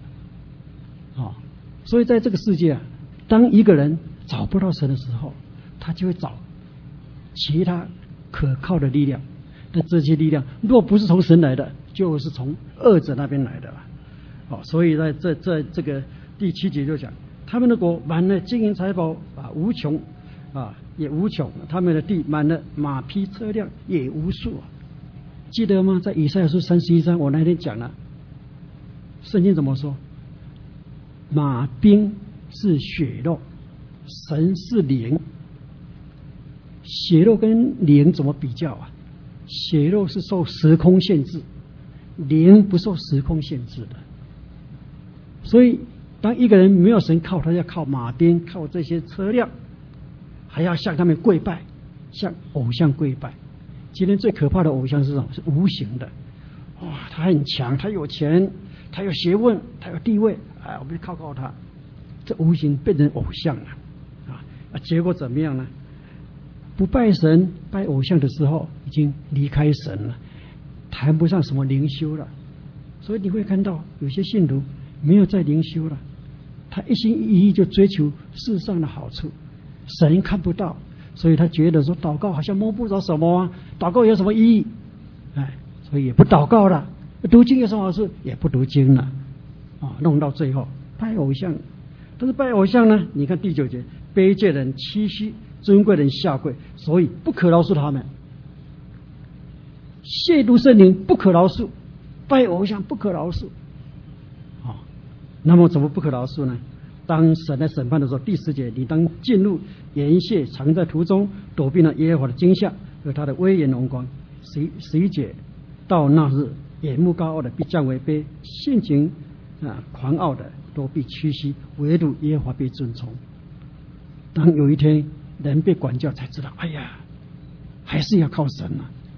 所以在这个世界啊，当一个人找不到神的时候，他就会找其他可靠的力量。但这些力量若不是从神来的，就是从恶者那边来的了。所以在这个第7节就讲，他们的国满了金银财宝无穷也无穷，他们的地满了马匹车辆也无数记得吗？在以赛亚书31章，我那天讲了，圣经怎么说？马兵是血肉，神是灵。血肉跟灵怎么比较啊？血肉是受时空限制，灵不受时空限制的。所以当一个人没有神靠，他要靠马兵，靠这些车辆，还要向他们跪拜，向偶像跪拜。今天最可怕的偶像是什么？是无形的。他很强，他有钱，他有学问，他有地位，我们就靠他。这无形变成偶像了结果怎么样呢？不拜神拜偶像的时候，已经离开神了，谈不上什么灵修了。所以你会看到有些信徒没有再灵修了，他一心一意就追求世上的好处，神看不到，所以他觉得说祷告好像摸不着什么啊，祷告有什么意义？所以也不祷告了。读经有什么好处？也不读经了弄到最后拜偶像。但是拜偶像呢，你看第9节，卑贱人屈膝，尊贵人下跪，所以不可饶恕他们。亵渎圣灵不可饶恕，拜偶像不可饶恕那么怎么不可饶恕呢？当神来审判的时候，第10节，你当进入筵席，藏在途中，躲避了耶和华的惊吓和他的威严荣光。11节，到那日，眼目高傲的必降为卑，性情狂傲的都必屈膝，唯独耶和华被尊崇。当有一天人被管教，才知道，还是要靠神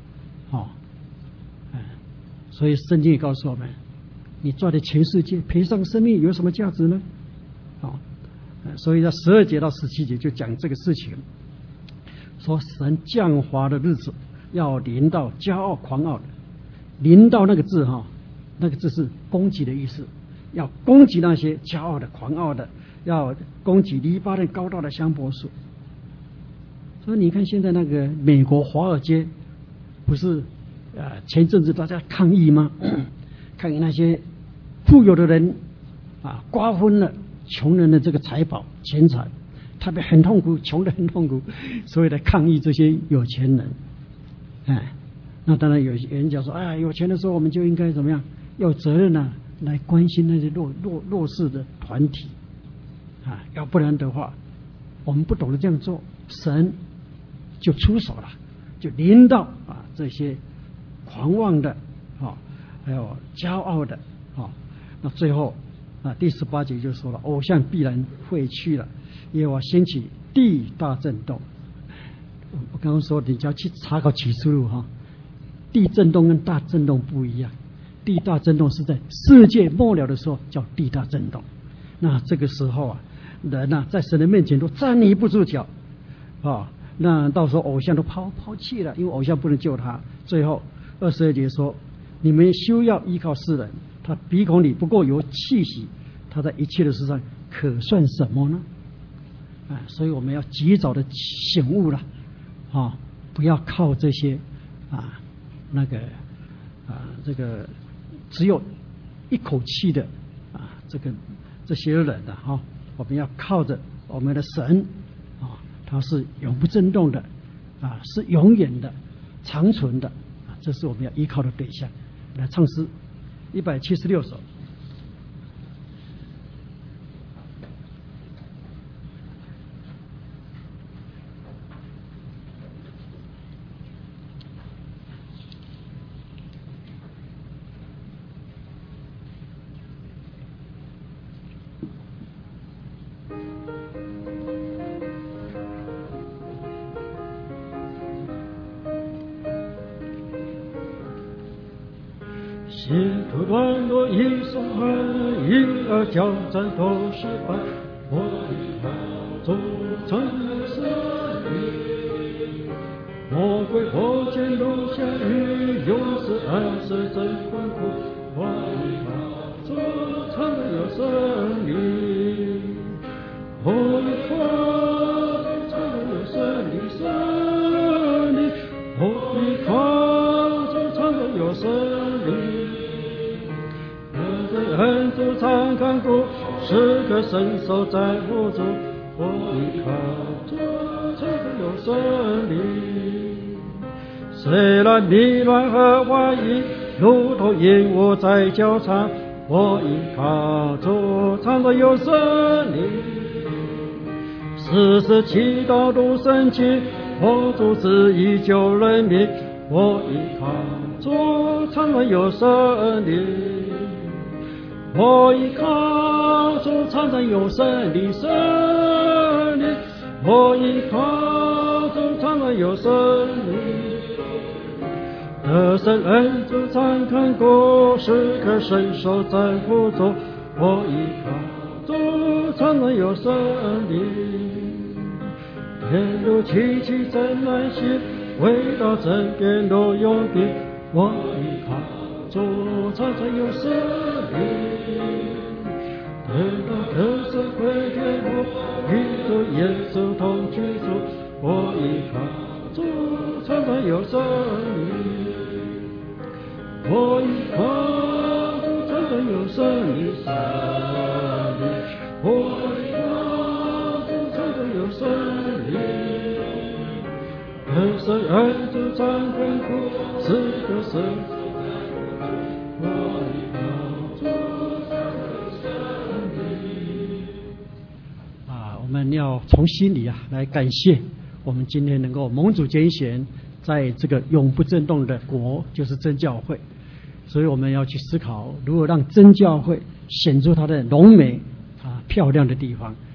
所以圣经也告诉我们，你赚的全世界，赔上生命有什么价值呢？所以在12节到17节就讲这个事情，说神降罚的日子要临到骄傲狂傲的。临到那个字那个字是攻击的意思，要攻击那些骄傲的、狂傲的，要攻击黎巴嫩高大的香柏树。所以你看，现在那个美国华尔街不是前阵子大家抗议吗？抗议那些富有的人瓜分了穷人的这个财宝钱财，他们很痛苦，穷得很痛苦，所以来抗议这些有钱人。那当然有人讲说，有钱的时候我们就应该怎么样，有责任来关心那些弱势的团体要不然的话，我们不懂得这样做，神就出手了，就临到这些狂妄的还有骄傲的那最后第18节就说了，偶像必然废去了，耶和华兴起地大震动。我刚刚说你只要去查考启示录地震动跟大震动不一样，地大震动是在世界末了的时候叫地大震动。那这个时候人在神的面前都站立不住脚那到时候偶像都抛弃了，因为偶像不能救他。最后22节说，你们休要依靠世人，他鼻孔里不过有气息，他在一切的事上可算什么呢？所以我们要及早的醒悟了不要靠这些这个只有一口气的这些人我们要靠着我们的神他是永不震动的是永远的长存的这是我们要依靠的对象。来唱诗176首。 信徒软弱一受害，因而交战都失败。我依靠主成了胜利，魔鬼火箭如下雨，勇士安息真困苦。我依靠主成了胜利，我依靠主成了胜利，胜利，我依靠主成了胜利。恩主常看顾，时刻伸手在扶助，我依靠主才有胜利。虽然迷乱和怀疑如同鹦鹉在交叉，我依靠主常常有胜利。时时祈祷如神奇，我主旨意救人民，我依靠主常常有胜利。我依靠主常常有胜利，胜利。我依靠主常常有胜利。得胜恩主常看顾，时刻伸手在扶助。我依靠主常常有胜利。天如奇迹真难行，未到枕边都用兵。我依靠主常常有胜利。等到得胜归天父，与主耶稣同居住。我依靠主常常有胜利。我依靠主常常有胜利，胜利。我依靠主常常有胜利。得胜恩主常看顾，是个胜利。 我们要从心里来感谢我们今天能够蒙主拣选，在这个永不震动的国，就是真教会。所以我们要去思考如何让真教会显出它的荣美漂亮的地方。